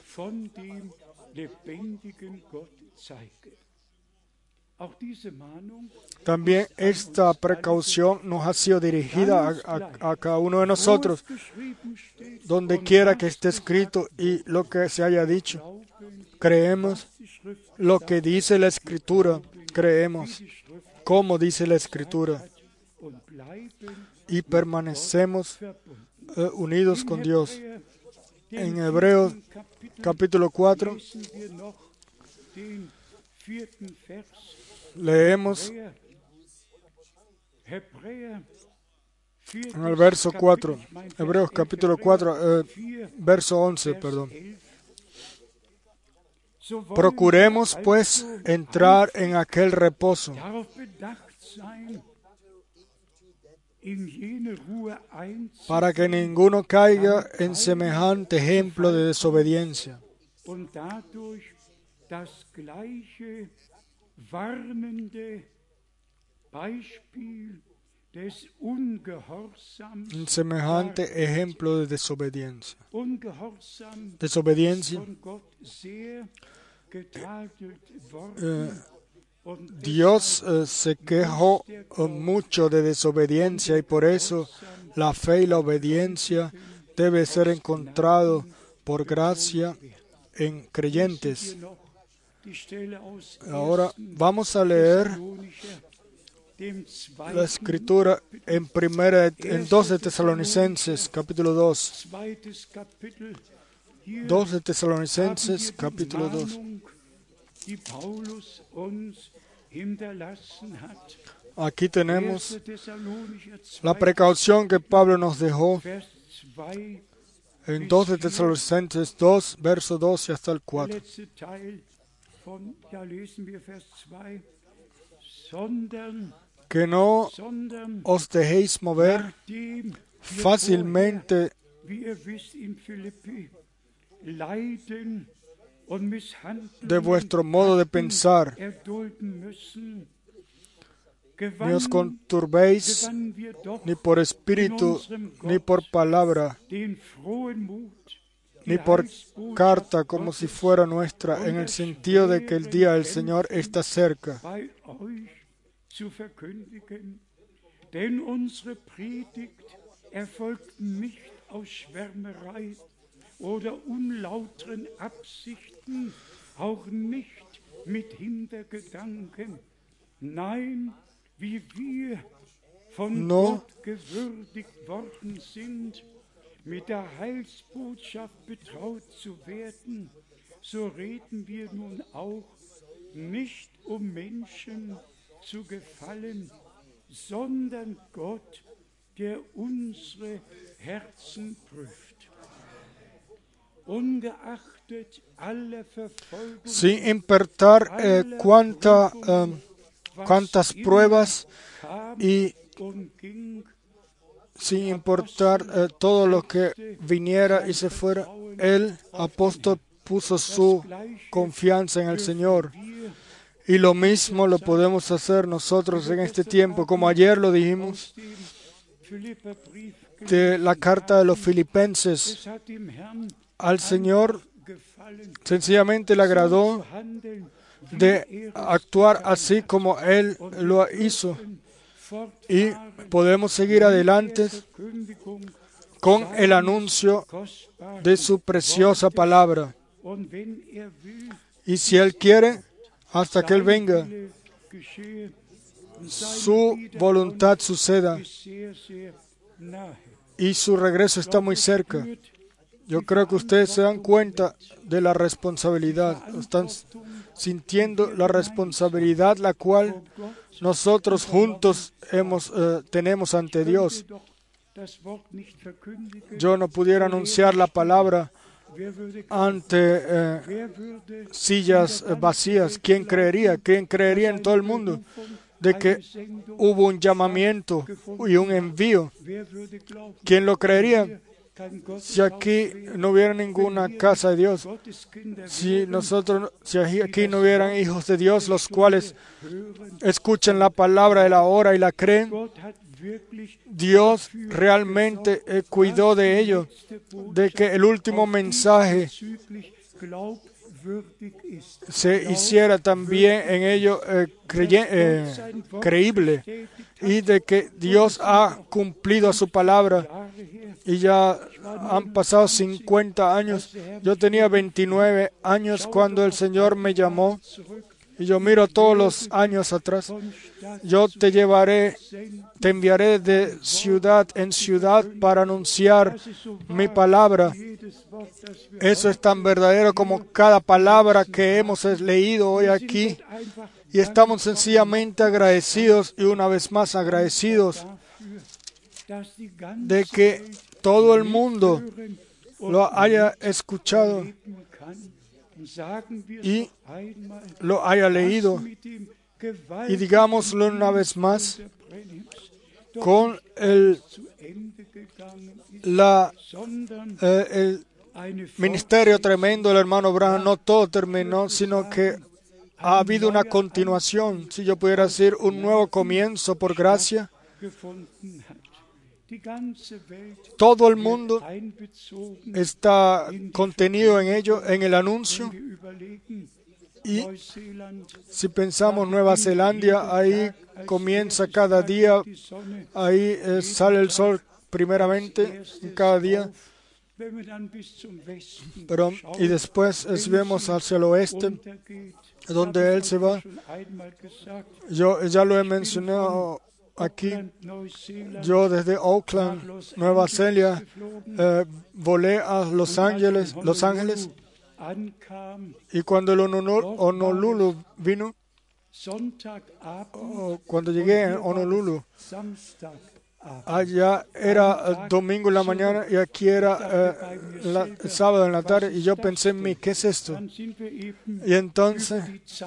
También esta precaución nos ha sido dirigida a cada uno de nosotros, donde quiera que esté escrito y lo que se haya dicho. Creemos lo que dice la Escritura, creemos como dice la Escritura y permanecemos unidos con Dios. En Hebreos capítulo 4 leemos en el verso 4, Hebreos capítulo 4, verso 11, perdón. Procuremos, pues, entrar en aquel reposo, para que ninguno caiga en semejante ejemplo de desobediencia. Un semejante ejemplo de desobediencia. Desobediencia. Dios se quejó mucho de desobediencia y por eso la fe y la obediencia debe ser encontrado por gracia en creyentes. Ahora vamos a leer la escritura en 2 de Tesalonicenses, capítulo 2. 2 de Tesalonicenses, capítulo 2. Aquí tenemos la precaución que Pablo nos dejó en 2 de Tesalonicenses 2, verso 12 hasta el 4. Que no os dejéis mover fácilmente de vuestro modo de pensar, ni os conturbéis ni por espíritu, ni por palabra, ni por carta como si fuera nuestra, en el sentido de que el día del Señor está cerca. Denn unsere Predigt erfolgt nicht aus Schwärmerei oder unlauteren Absichten, auch nicht mit Hintergedanken. Nein, wie wir von Gott gewürdigt worden sind, mit der Heilsbotschaft betraut zu werden, so reden wir nun auch nicht um Menschen zu gefallen, sondern Gott, der unsere Herzen prüft. Ungeachtet aller Verfolgung, sin importar cuántas pruebas y sin importar todo lo que viniera y se fuera, el apóstol puso su confianza en el Señor. Y lo mismo lo podemos hacer nosotros en este tiempo, como ayer lo dijimos, de la carta de los Filipenses. Al Señor sencillamente le agradó de actuar así como Él lo hizo. Y podemos seguir adelante con el anuncio de su preciosa palabra. Y si Él quiere, hasta que Él venga, su voluntad suceda y su regreso está muy cerca. Yo creo que ustedes se dan cuenta de la responsabilidad, están sintiendo la responsabilidad la cual nosotros juntos tenemos ante Dios. Yo no pudiera anunciar la palabra ante sillas vacías. ¿Quién creería? ¿Quién creería en todo el mundo de que hubo un llamamiento y un envío? ¿Quién lo creería? Si aquí no hubiera ninguna casa de Dios, si aquí no hubieran hijos de Dios, los cuales escuchan la palabra de la hora y la creen, Dios realmente cuidó de ello, de que el último mensaje se hiciera también en ello creíble, y de que Dios ha cumplido su palabra. Y ya han pasado 50 años. Yo tenía 29 años cuando el Señor me llamó. Y yo miro todos los años atrás. Yo te enviaré de ciudad en ciudad para anunciar mi palabra. Eso es tan verdadero como cada palabra que hemos leído hoy aquí. Y estamos sencillamente agradecidos y una vez más agradecidos de que todo el mundo lo haya escuchado y lo haya leído. Y digámoslo una vez más, con el ministerio tremendo del hermano Branham. No todo terminó, sino que ha habido una continuación, si yo pudiera decir, un nuevo comienzo por gracia. Todo el mundo está contenido en ello, en el anuncio. Y si pensamos Nueva Zelanda, ahí comienza cada día, ahí sale el sol primeramente cada día. Pero, y después si vemos hacia el oeste, donde él se va. Yo ya lo he mencionado aquí. Yo desde Auckland, Nueva Zelanda, volé a Los Ángeles, y cuando el Honolulu vino, cuando llegué a Honolulu, allá era domingo en la mañana y aquí era sábado en la tarde, y yo pensé en mí, ¿qué es esto? Y entonces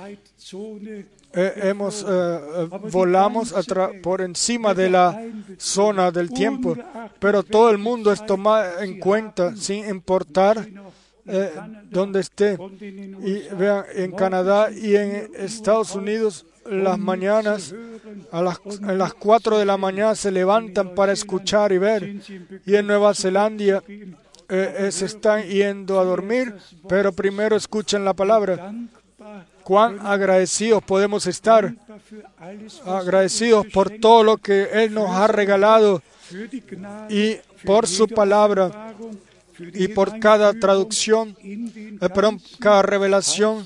volamos por encima de la zona del tiempo, pero todo el mundo es tomado en cuenta sin importar donde esté. Y vean, en Canadá y en Estados Unidos, las mañanas, a las 4 de la mañana se levantan para escuchar y ver. Y en Nueva Zelanda se están yendo a dormir, pero primero escuchan la palabra. Cuán agradecidos podemos estar, agradecidos por todo lo que Él nos ha regalado y por su palabra y por cada traducción, cada revelación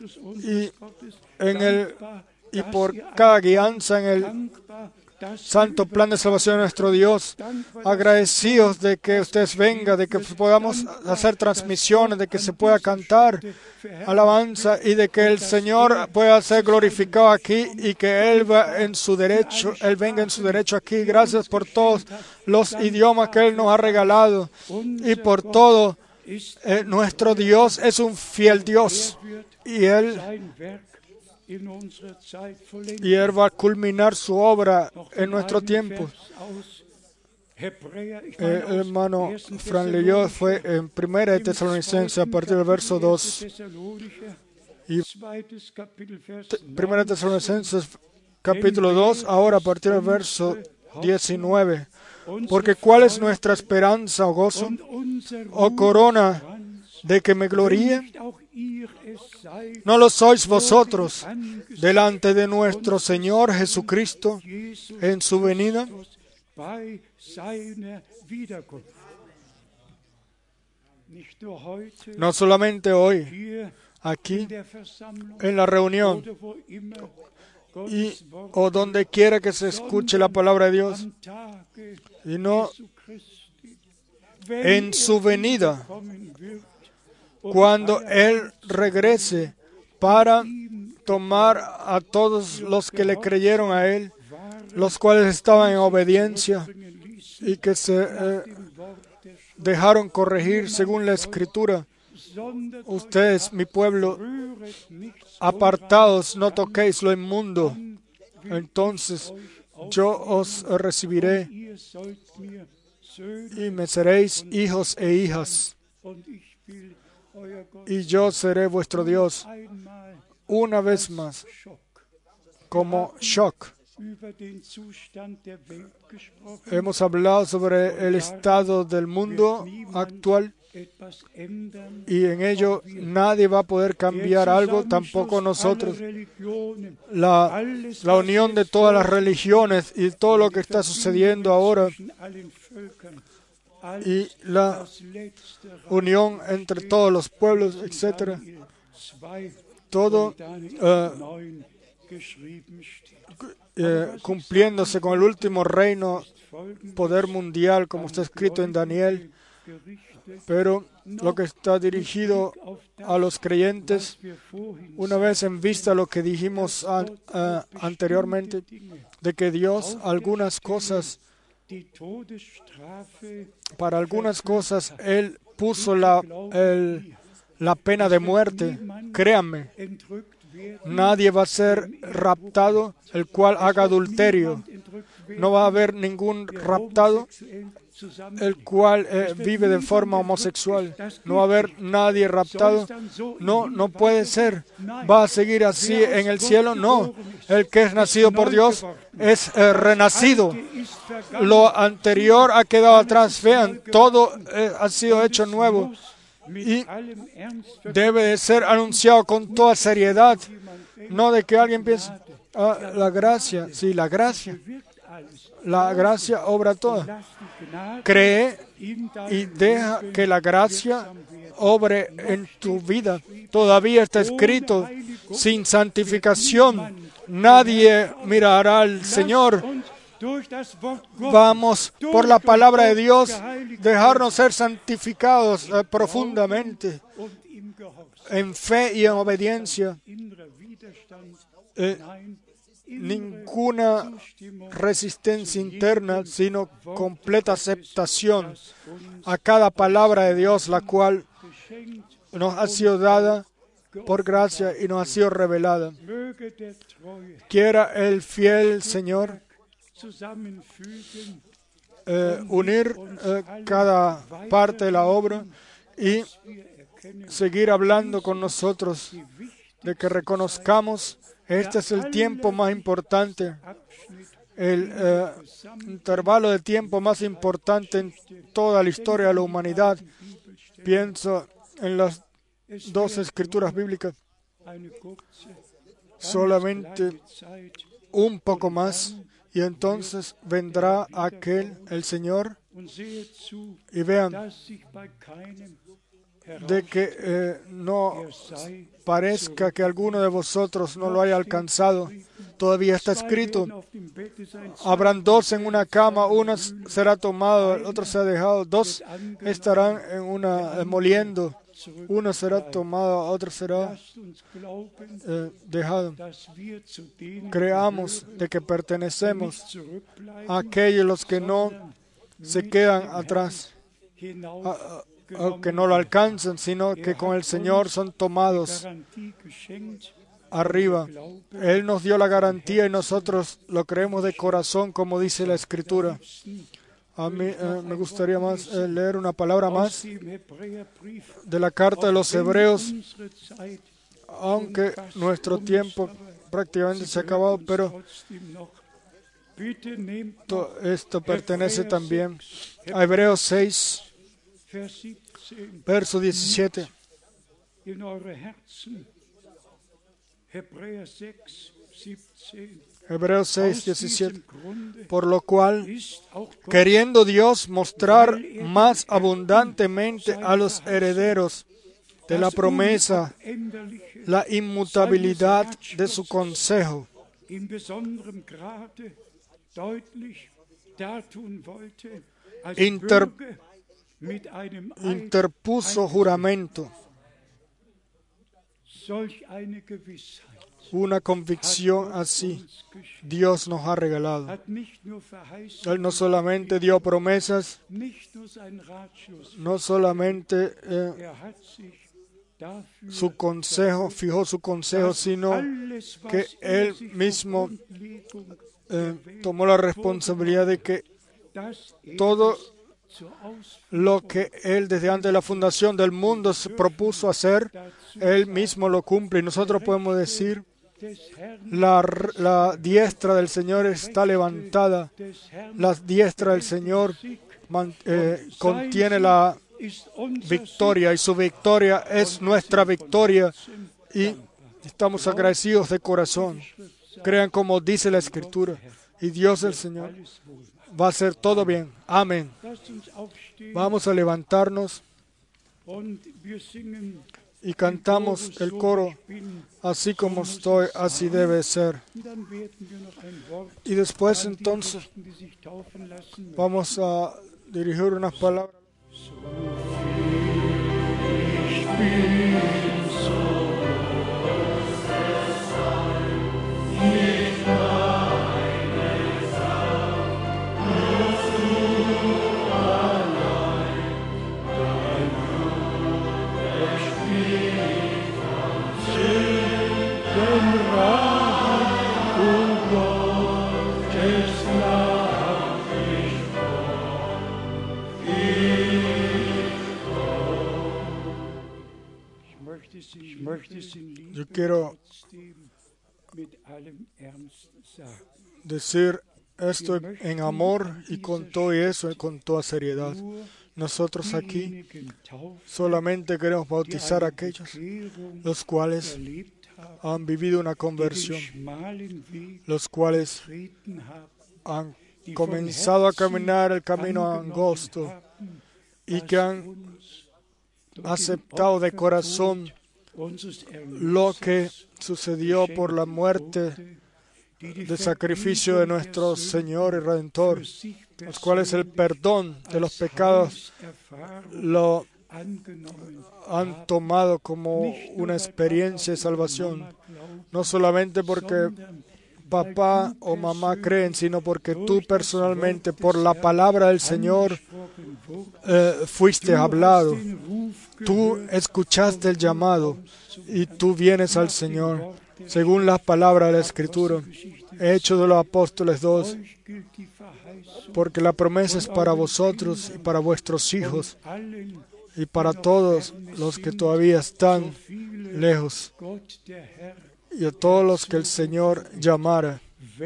y por cada guianza en el santo plan de salvación de nuestro Dios. Agradecidos de que ustedes vengan, de que podamos hacer transmisiones, de que se pueda cantar alabanza y de que el Señor pueda ser glorificado aquí y que Él venga en su derecho aquí. Gracias por todos los idiomas que Él nos ha regalado y por todo. Nuestro Dios es un fiel Dios y Él va a culminar su obra en nuestro tiempo. El hermano Fran leyó, fue en 1 Tesalonicenses a partir del verso 2. Y 1 Tesalonicenses capítulo 2, ahora a partir del verso 19. Porque ¿cuál es nuestra esperanza o gozo o corona de que me gloríe? ¿No lo sois vosotros delante de nuestro Señor Jesucristo en su venida? No solamente hoy, aquí, en la reunión, o donde quiera que se escuche la palabra de Dios, sino en su venida, cuando Él regrese para tomar a todos los que le creyeron a Él, los cuales estaban en obediencia y que se dejaron corregir según la Escritura. Ustedes, mi pueblo, apartaos, no toquéis lo inmundo, entonces yo os recibiré y me seréis hijos e hijas, y yo seré vuestro Dios. Una vez más, como shock, hemos hablado sobre el estado del mundo actual y en ello nadie va a poder cambiar algo, tampoco nosotros. La unión de todas las religiones y todo lo que está sucediendo ahora y la unión entre todos los pueblos, etc. Todo cumpliéndose con el último reino, poder mundial, como está escrito en Daniel, pero lo que está dirigido a los creyentes, una vez en vista lo que dijimos anteriormente, de que Dios para algunas cosas, Él puso la pena de muerte. Créanme, nadie va a ser raptado el cual haga adulterio. No va a haber ningún raptado el cual vive de forma homosexual. No va a haber nadie raptado. No puede ser. ¿Va a seguir así en el cielo? No. El que es nacido por Dios es renacido. Lo anterior ha quedado atrás. Vean, todo ha sido hecho nuevo. Y debe de ser anunciado con toda seriedad. No de que alguien piense, la gracia. Sí, la gracia. La gracia obra toda. Cree y deja que la gracia obre en tu vida. Todavía está escrito, sin santificación nadie mirará al Señor. Vamos, por la palabra de Dios, dejarnos ser santificados profundamente en fe y en obediencia. Ninguna resistencia interna, sino completa aceptación a cada palabra de Dios, la cual nos ha sido dada por gracia y nos ha sido revelada. Quiera el fiel Señor unir cada parte de la obra y seguir hablando con nosotros de que reconozcamos este es el tiempo más importante, el intervalo de tiempo más importante en toda la historia de la humanidad. Pienso en las dos escrituras bíblicas. Solamente un poco más y entonces vendrá el Señor, y vean de que no parezca que alguno de vosotros no lo haya alcanzado. Todavía está escrito, habrán dos en una cama, uno será tomado, el otro será dejado, dos estarán en una moliendo, uno será tomado, otro será dejado. Creamos de que pertenecemos a aquellos los que no se quedan atrás, que no lo alcanzan, sino que con el Señor son tomados arriba. Él nos dio la garantía y nosotros lo creemos de corazón, como dice la Escritura. A mí me gustaría más leer una palabra más de la carta de los Hebreos, aunque nuestro tiempo prácticamente se ha acabado, pero esto pertenece también a Hebreos 6, verso 17. Hebreos 6, 17. Por lo cual, queriendo Dios mostrar más abundantemente a los herederos de la promesa la inmutabilidad de su consejo, interpuso juramento. Una convicción así Dios nos ha regalado. Él no solamente dio promesas, no solamente su consejo, fijó su consejo, sino que Él mismo tomó la responsabilidad de que todo lo que Él desde antes de la fundación del mundo se propuso hacer, Él mismo lo cumple. Y nosotros podemos decir, la diestra del Señor está levantada. La diestra del Señor contiene la victoria y su victoria es nuestra victoria. Y estamos agradecidos de corazón. Crean como dice la Escritura. Y Dios el Señor va a hacer todo bien. Amén. Vamos a levantarnos y cantamos el coro, así como estoy, así debe ser. Y después entonces vamos a dirigir unas palabras. Des Yo quiero decir esto en amor y con todo eso y con toda seriedad. Nosotros aquí solamente queremos bautizar a aquellos los cuales han vivido una conversión, los cuales han comenzado a caminar el camino angosto y que han aceptado de corazón lo que sucedió por la muerte de sacrificio de nuestro Señor y Redentor, los cuales el perdón de los pecados lo han tomado como una experiencia de salvación, no solamente porque papá o mamá creen, sino porque tú personalmente, por la palabra del Señor, fuiste hablado. Tú escuchaste el llamado y tú vienes al Señor, según las palabras de la Escritura. Hechos de los Apóstoles 2, porque la promesa es para vosotros y para vuestros hijos y para todos los que todavía están lejos y a todos los que el Señor llamare.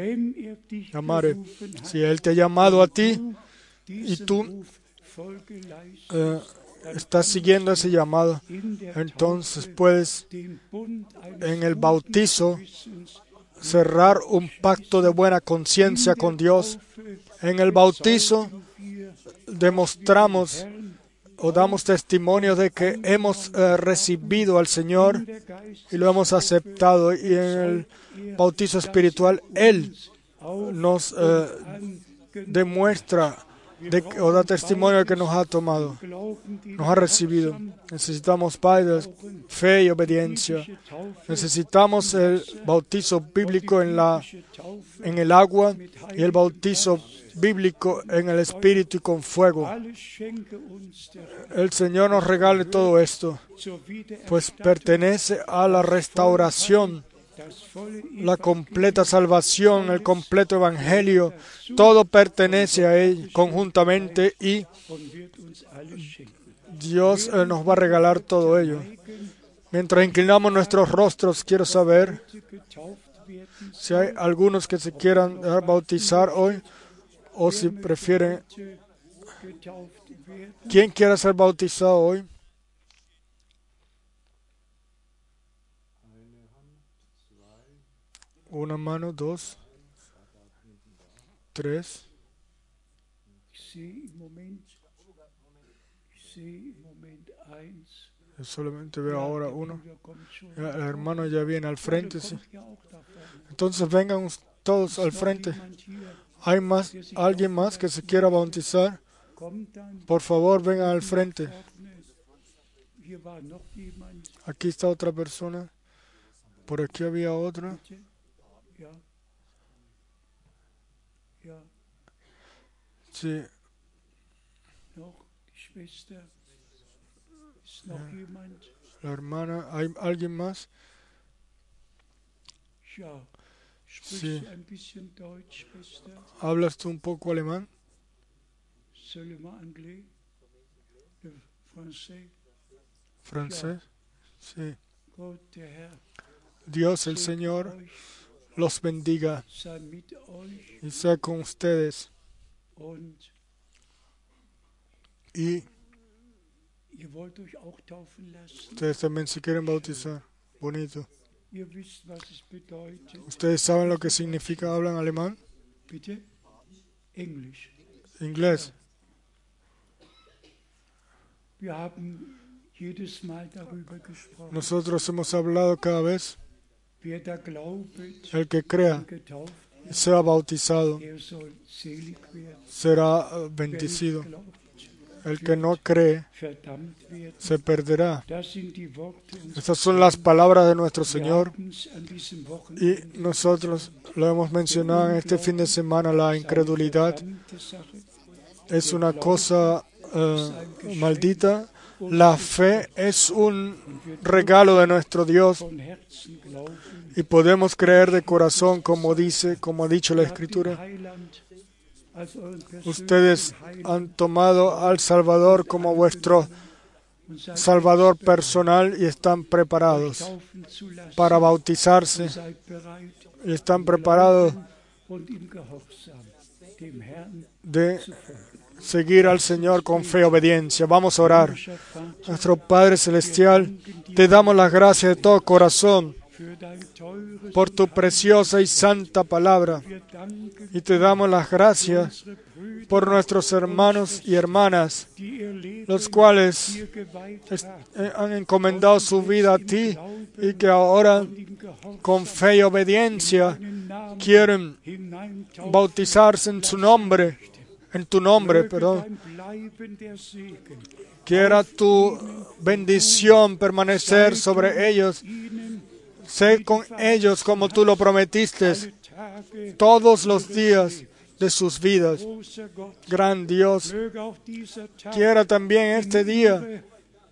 Si Él te ha llamado a ti y tú estás siguiendo ese llamado, entonces puedes en el bautizo cerrar un pacto de buena conciencia con Dios. En el bautizo demostramos o damos testimonio de que hemos recibido al Señor y lo hemos aceptado. Y en el bautizo espiritual, Él nos demuestra o da testimonio de que nos ha tomado, nos ha recibido. Necesitamos, Padre, fe y obediencia. Necesitamos el bautizo bíblico en el agua y el bautizo bíblico en el Espíritu y con fuego. El Señor nos regale todo esto, pues pertenece a la restauración, la completa salvación, el completo evangelio. Todo pertenece a Él conjuntamente y Dios nos va a regalar todo ello. Mientras inclinamos nuestros rostros, quiero saber si hay algunos que se quieran bautizar hoy o si prefieren. ¿Quién quiere ser bautizado hoy? Una mano, dos, tres. Yo solamente veo ahora uno. El hermano ya viene al frente. Sí. Entonces vengan todos al frente. ¿Hay alguien más que se quiera bautizar? Por favor, vengan al frente. Aquí está otra persona. Por aquí había otra. Sí. La hermana, ¿hay alguien más? Sí. ¿Hablas tú un poco alemán? ¿Francés? Sí. Dios el Señor los bendiga y sea con ustedes. Y ustedes también se quieren bautizar. Bonito. ¿Ustedes saben lo que significa? ¿Hablan alemán? Inglés. Nosotros hemos hablado cada vez. El que crea y sea bautizado será bendecido. El que no cree se perderá. Estas son las palabras de nuestro Señor y nosotros lo hemos mencionado en este fin de semana. La incredulidad es una cosa maldita. La fe es un regalo de nuestro Dios y podemos creer de corazón, como ha dicho la Escritura. Ustedes han tomado al Salvador como vuestro Salvador personal y están preparados para bautizarse y están preparados de seguir al Señor con fe y obediencia. Vamos a orar. Nuestro Padre Celestial, te damos las gracias de todo corazón por tu preciosa y santa palabra. Y te damos las gracias por nuestros hermanos y hermanas, los cuales han encomendado su vida a ti y que ahora con fe y obediencia quieren bautizarse en tu nombre, Quiera tu bendición permanecer sobre ellos. Sé con ellos como tú lo prometiste todos los días de sus vidas. Gran Dios, quiera también este día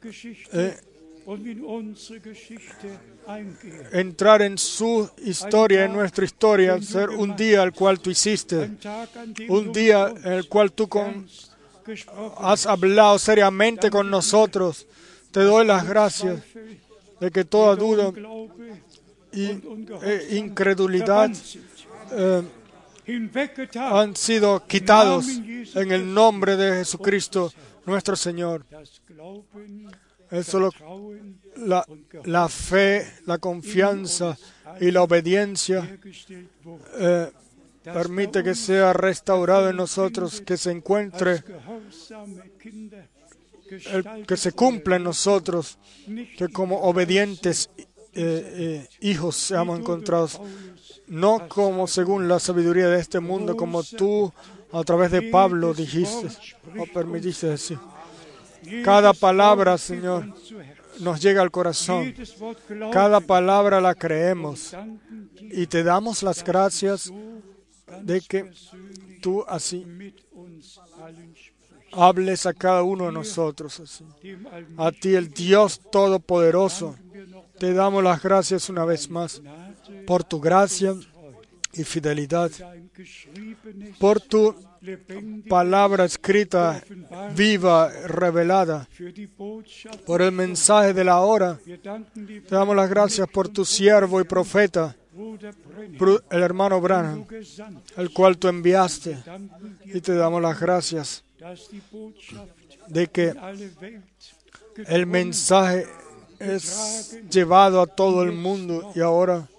entrar en su historia, en nuestra historia, ser un día al cual tú hiciste, un día en el cual tú has hablado seriamente con nosotros. Te doy las gracias de que toda duda e incredulidad han sido quitados en el nombre de Jesucristo, nuestro Señor. Es solo la fe, la confianza y la obediencia permite que sea restaurado en nosotros, que se encuentre, que se cumpla en nosotros, que como obedientes hijos seamos encontrados, no como según la sabiduría de este mundo, como tú a través de Pablo dijiste o permitiste decir. Cada palabra, Señor, nos llega al corazón. Cada palabra la creemos. Y te damos las gracias de que tú así hables a cada uno de nosotros. Así. A ti, el Dios Todopoderoso, te damos las gracias una vez más por tu gracia y fidelidad, por tu palabra escrita, viva, revelada, por el mensaje de la hora. Te damos las gracias por tu siervo y profeta, el hermano Branham, el cual tú enviaste. Y te damos las gracias de que el mensaje es llevado a todo el mundo y ahora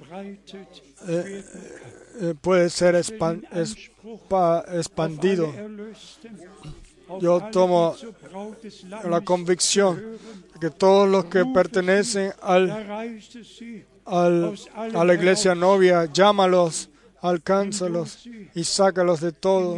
puede ser expandido. Yo tomo la convicción de que todos los que pertenecen a la iglesia novia, llámalos, alcánzalos y sácalos de todo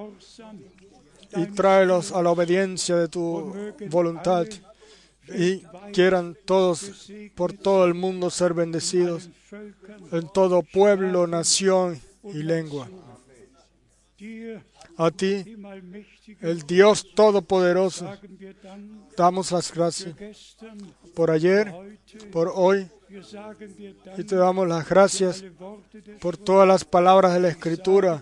y tráelos a la obediencia de tu voluntad. Y quieran todos por todo el mundo ser bendecidos, en todo pueblo, nación y lengua. A ti, el Dios Todopoderoso, damos las gracias por ayer, por hoy, y te damos las gracias por todas las palabras de la Escritura.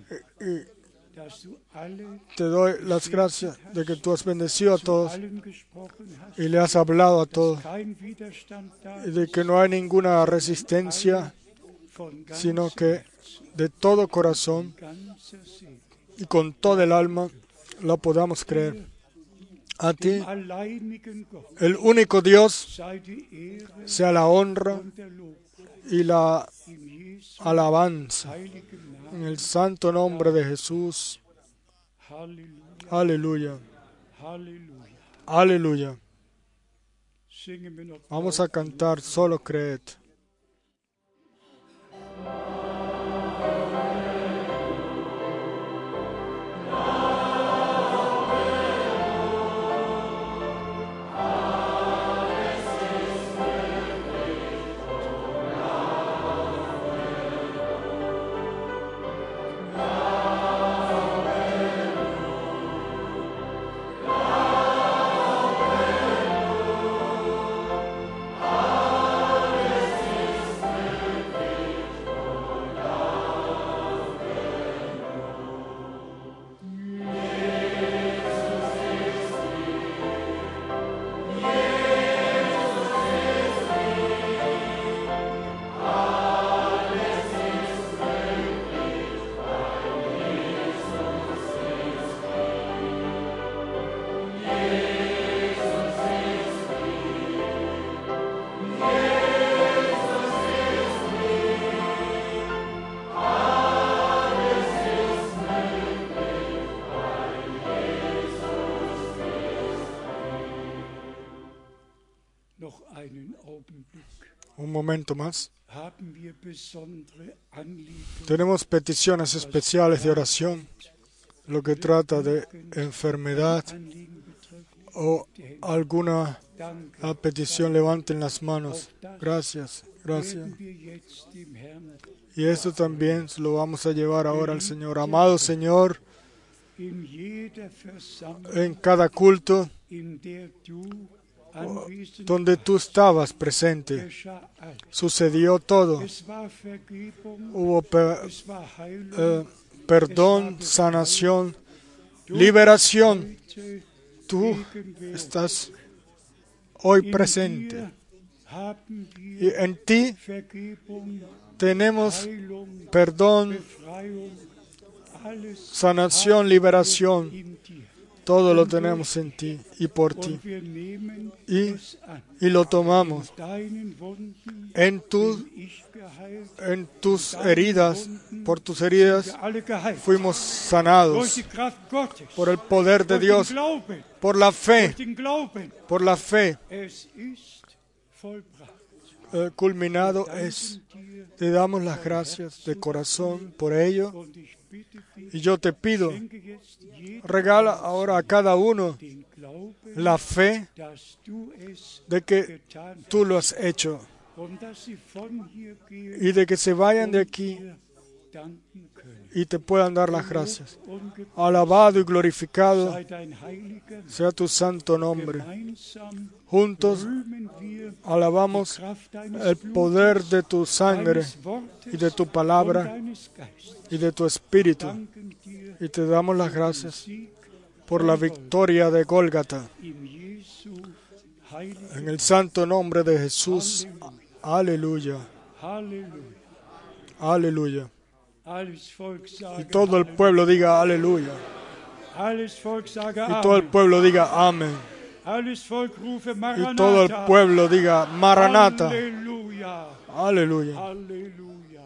Te doy las gracias de que tú has bendecido a todos y le has hablado a todos, y de que no hay ninguna resistencia, sino que de todo corazón y con todo el alma lo podamos creer. A ti, el único Dios, sea la honra y la alabanza en el santo nombre de Jesús. Aleluya. Aleluya. Vamos a cantar Solo Creed. un momento más. haben wir besondere Anliegen, Tenemos peticiones especiales de oración, lo que trata de enfermedad Anliegen betrifft. o alguna Danke. petición. Levanten las manos. Gracias, gracias. Werden wir jetzt dem Herrn Y esto también lo vamos a llevar ahora al Señor. Amado Señor, in jeder Versammlung, en cada culto in der du anwesend donde tú estabas presente, geschah alles. sucedió todo. Es war Vergebung, Hubo es war Heilung. perdón, sanación, liberación. Heute Tú gegenwärtig. estás hoy In presente. dir haben Y wir en ti Vergebung, tenemos Heilung, perdón, Befreiung, alles sanación, haben liberación. wir in dir. Todo lo tenemos en ti y por ti. Und wir nehmen Y, es an. y lo tomamos. Deinen Wunden En, bin ich geheilt, en tus heridas, por tus heridas, wir alle geheilt. fuimos Durch sanados. die Kraft Gottes, Por el poder de durch Dios, den Glauben, por la fe, durch den Glauben. por la fe, Es ist vollbracht. culminado Danken es. dir Te damos las gracias de corazón por ello. und ich bitte dich, Y yo te pido, schenke jetzt jedem regala ahora a cada uno den Glauben, la fe dass du es de que getan tú lo has hecho hast und dass sie von hier gehen y de que se vayan de und aquí dir danken können. y te puedan dar las gracias. Und gepriesen Alabado y glorificado sei dein heiliger, sea tu santo nombre. gemeinsam Juntos rühmen wir alabamos die Kraft deines el poder Blutes, de tu sangre deines Wortes y de tu und palabra deines Geistes. y de tu espíritu. Danken dir Y te damos las gracias Sieg por la victoria de Gólgata. in Jesu heiligen En el santo nombre de Jesús. Aleluya. Halleluja. Aleluya. Alles Volk Y sage todo el pueblo diga aleluya. Alles Volk sage Y todo el Amen. pueblo diga amén. Alles Volk rufe Y todo el Maranatha. pueblo diga Maranatha. Halleluja. Aleluya. Halleluja.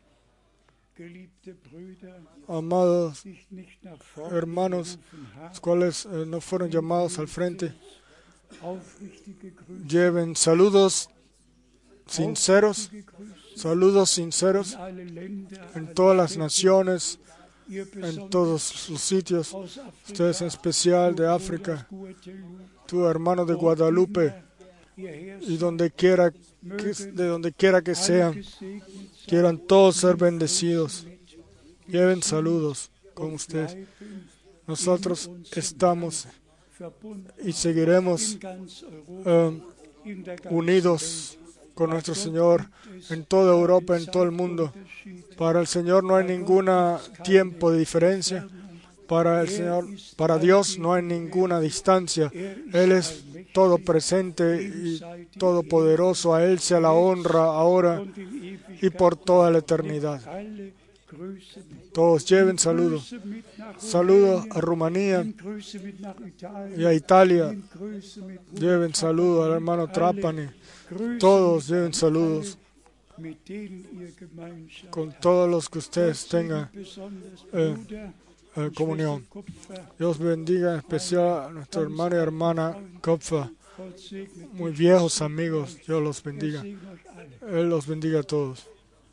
Geliebte Brüder, Amados die ich nicht nach vorne hermanos, gerufen habe, los cuales no fueron llamados al frente, aufrichtige Grüße, lleven saludos sinceros, aufrichtige Grüße saludos sinceros in alle Länder, en alle todas las Städte, naciones, ihr en besonders todos los sitios. aus Afrika, Ustedes en especial de du África, aus Guadeloupe, tu hermano de wo Guadalupe, immer ihr her y seid, donde quiera de donde quiera que alle sean, gesegnet sein, quieran todos ser bendecidos. mit Lleven saludos con und ustedes. bleiben Nosotros in unserem estamos verbunden y seguiremos in ganz Europa, in der ganzen unidos Welt. con nuestro Señor en toda Europa, en todo el mundo. Para el Señor no hay ningún tiempo de diferencia. Para el Señor, para Dios no hay ninguna distancia. Él es todo presente y todopoderoso. A Él sea la honra ahora Und in Ewigkeit y por toda la eternidad. alle Grüße mit. Todos lleven saludos. Grüße mit nach Saludos Rumänien, a Rumanía Grüße mit nach Italien, y a Italia. Grüße mit Lleven saludos al hermano Trapani. Grüße Todos mit lleven saludos mit denen ihr Gemeinschaft con todos los que ustedes tengan besonders eh, Bruder und comunión. Schwester Kupfer, Dios bendiga en especial a nuestro hermano y hermana Kopfa, Gott segne muy viejos amigos. Dios los bendiga. segne euch alle. Él los bendiga a todos.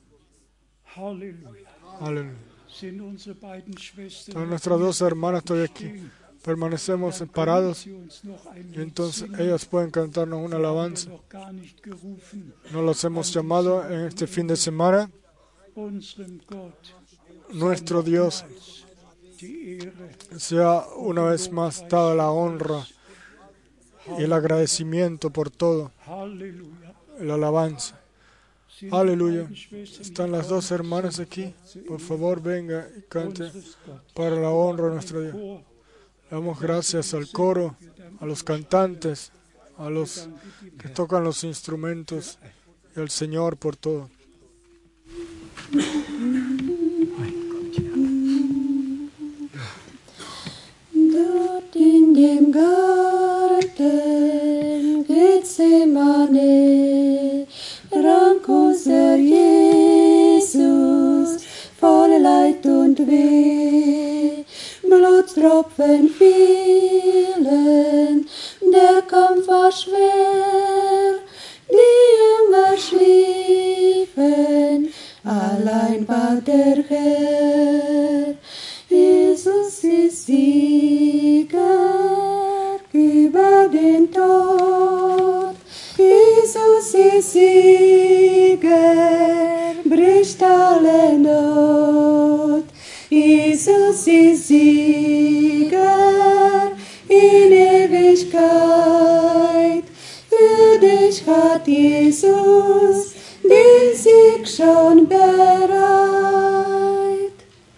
Halleluja. Aleluya. Sind unsere beiden Schwestern Todas nuestras dos hermanas todavía aquí. Permanecemos separados sie uns noch ein y entonces ellas pueden cantarnos una alabanza. noch gar nicht gerufen, No los hemos llamado en este fin de semana. unserem Gott Nuestro Dios die Ehre, sea una vez más dada la honra y el agradecimiento por todo, Halleluja. la alabanza. Sind Aleluya. die beiden Schwestern Están las dos hermanas aquí. Por favor, venga y cante unseres Gottes. para la honra de nuestro Dios. Chor, Damos gracias al coro, a los cantantes, a los que tocan los instrumentos y al Señor por todo. Dort in dem Garten Gethsemane rank unser Jesus voll Leid und Weh. Blutstropfen fielen, der Kampf war schwer, die der Herr. Jesus ist Sieger über den Tod. Jesus ist Sieger, bricht alle Not. Jesus ist Sieger in Ewigkeit. Für dich hat Jesus den Sieg schon bereit.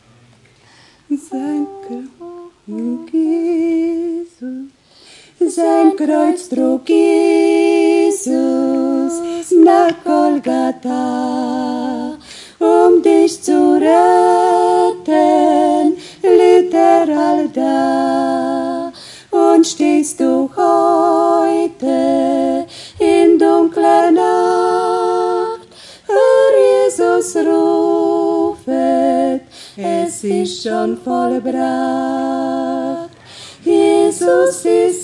Sein Kreuz trug Jesus nach Golgatha, um dich zu retten, litt da. Und stehst du heute in dunkler Nacht, hör Jesus rufet, es ist schon vollbracht. Jesus ist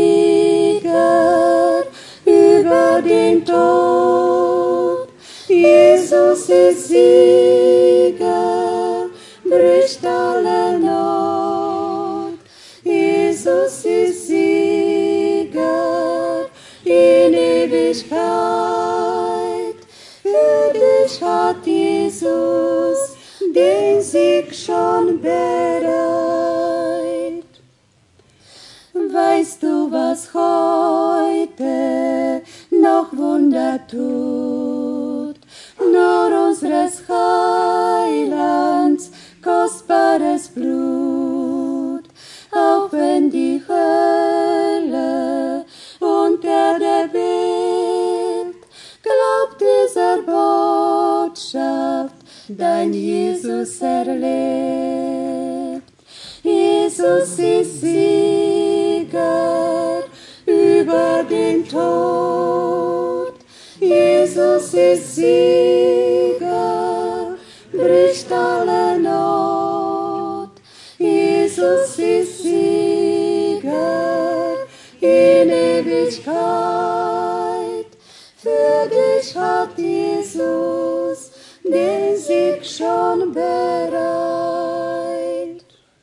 Sieger über den Tod. Jesus ist Sieger, bricht alle Not. Jesus ist Sieger in Ewigkeit. Für dich hat Jesus den Sieg schon bereit. Weißt du, was heute noch Wunder tut? Nur unseres Heilands kostbares Blut. Auch wenn die Hölle und Erde bebt, glaub dieser Botschaft, dein Jesus erlebt. Jesus ist Sieger über den Tod. Jesus ist Sieger, bricht alle Not. Jesus ist Sieger in Ewigkeit. Für dich hat Jesus den Sieg schon bereit.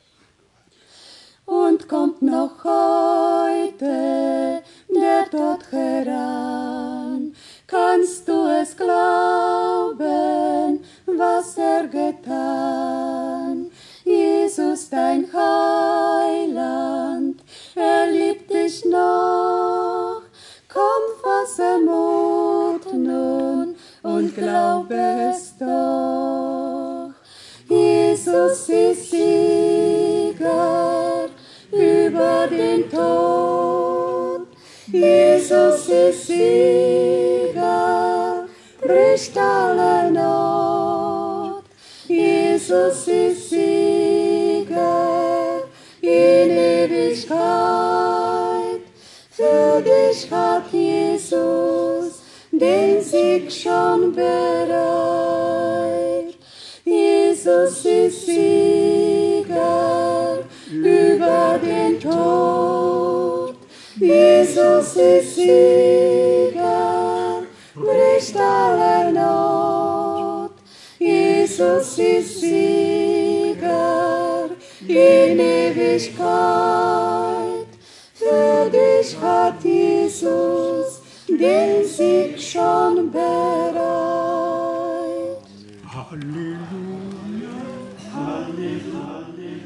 Und kommt noch heute der Tod heran, kannst du es glauben, was er getan? Jesus, dein Heiland, er liebt dich noch. Komm, fasse Mut nun und glaube es doch. Jesus ist Sieger über den Tod. Jesus ist Sieger, bricht alle Not. Jesus ist Sieger in Ewigkeit. Für dich hat Jesus den Sieg schon bereit. Jesus ist Sieger über den Tod. Jesus ist Sieger, bricht alle Not. Jesus ist Sieger in Ewigkeit. Für dich hat Jesus den Sieg schon bereit. Halleluja, Halleluja.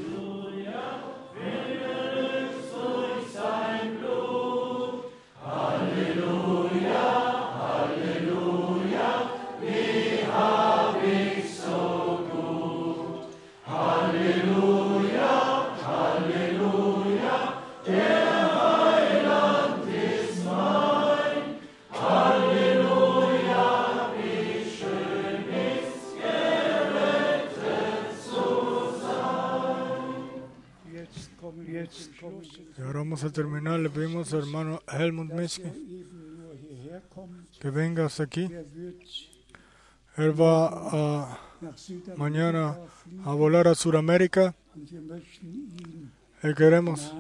Y ahora vamos a terminar. Le pedimos al hermano Helmut Mischke que venga hasta aquí. Él va mañana a volar a Sudamérica y queremos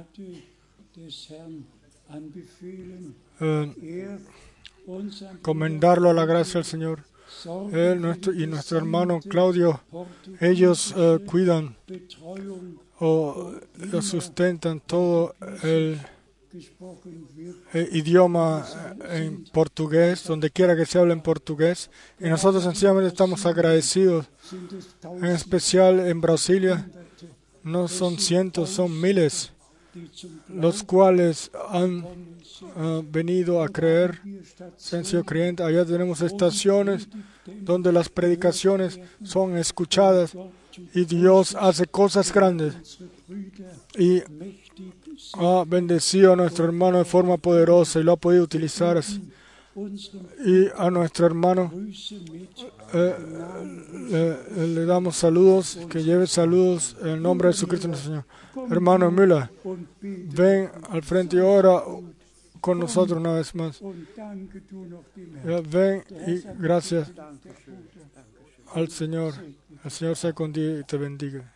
comendarlo a la gracia del Señor. y nuestro hermano Claudio, ellos cuidan o sustentan todo el idioma en portugués, donde quiera que se hable en portugués. Y nosotros sencillamente estamos agradecidos, en especial en Brasilia. No son cientos, son miles, los cuales han venido a creer, se han sido creyentes. Allá tenemos estaciones donde las predicaciones son escuchadas y Dios hace cosas grandes y ha bendecido a nuestro hermano de forma poderosa y lo ha podido utilizar así. Y a nuestro hermano le damos saludos, que lleve saludos en el nombre de Jesucristo nuestro Señor. Hermano Müller, ven al frente y ora con nosotros una vez más. Ven y gracias al Señor. El Señor sea contigo y te bendiga.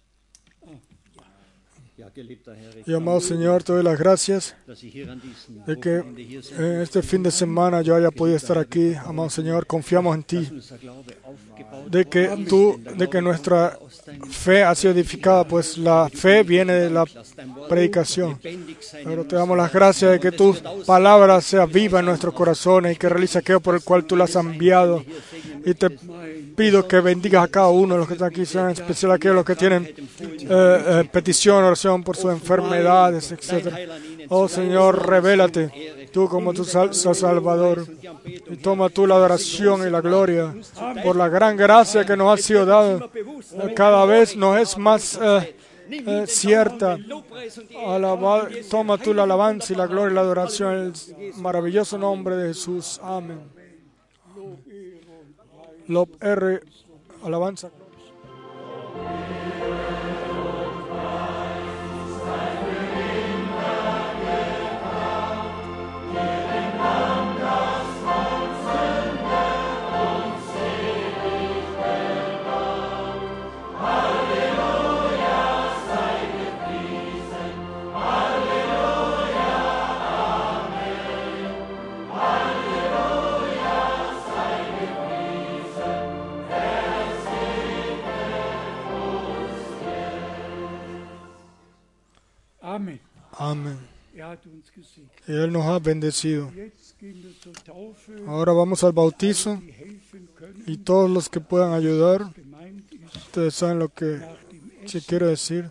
Y amado Señor, te doy las gracias de que en este fin de semana yo haya podido estar aquí. Amado Señor, confiamos en ti, de que nuestra fe ha sido edificada, pues la fe viene de la predicación. Pero te damos las gracias de que tu palabra sea viva en nuestros corazones y que realice aquello por el cual tú la has enviado. Y te pido que bendigas a cada uno de los que están aquí, en especial a aquellos que tienen petición, oración por sus enfermedades, etc. Oh Señor, revélate tú como tu Salvador. Y toma tú la adoración y la gloria por la gran gracia que nos ha sido dada. Cada vez nos es más cierta. Toma tú la alabanza y la gloria y la adoración en el maravilloso nombre de Jesús. Amén. Lob R, alabanza. Amén. Y Él nos ha bendecido. Ahora vamos al bautizo y todos los que puedan ayudar, ustedes saben lo que se quiere decir.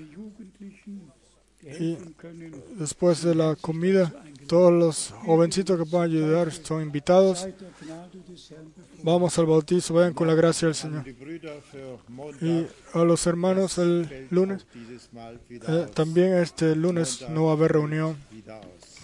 Y después de la comida, todos los jovencitos que puedan ayudar son invitados. Vamos al bautizo, vayan con la gracia del Señor. Y a los hermanos el lunes, también este lunes no va a haber reunión.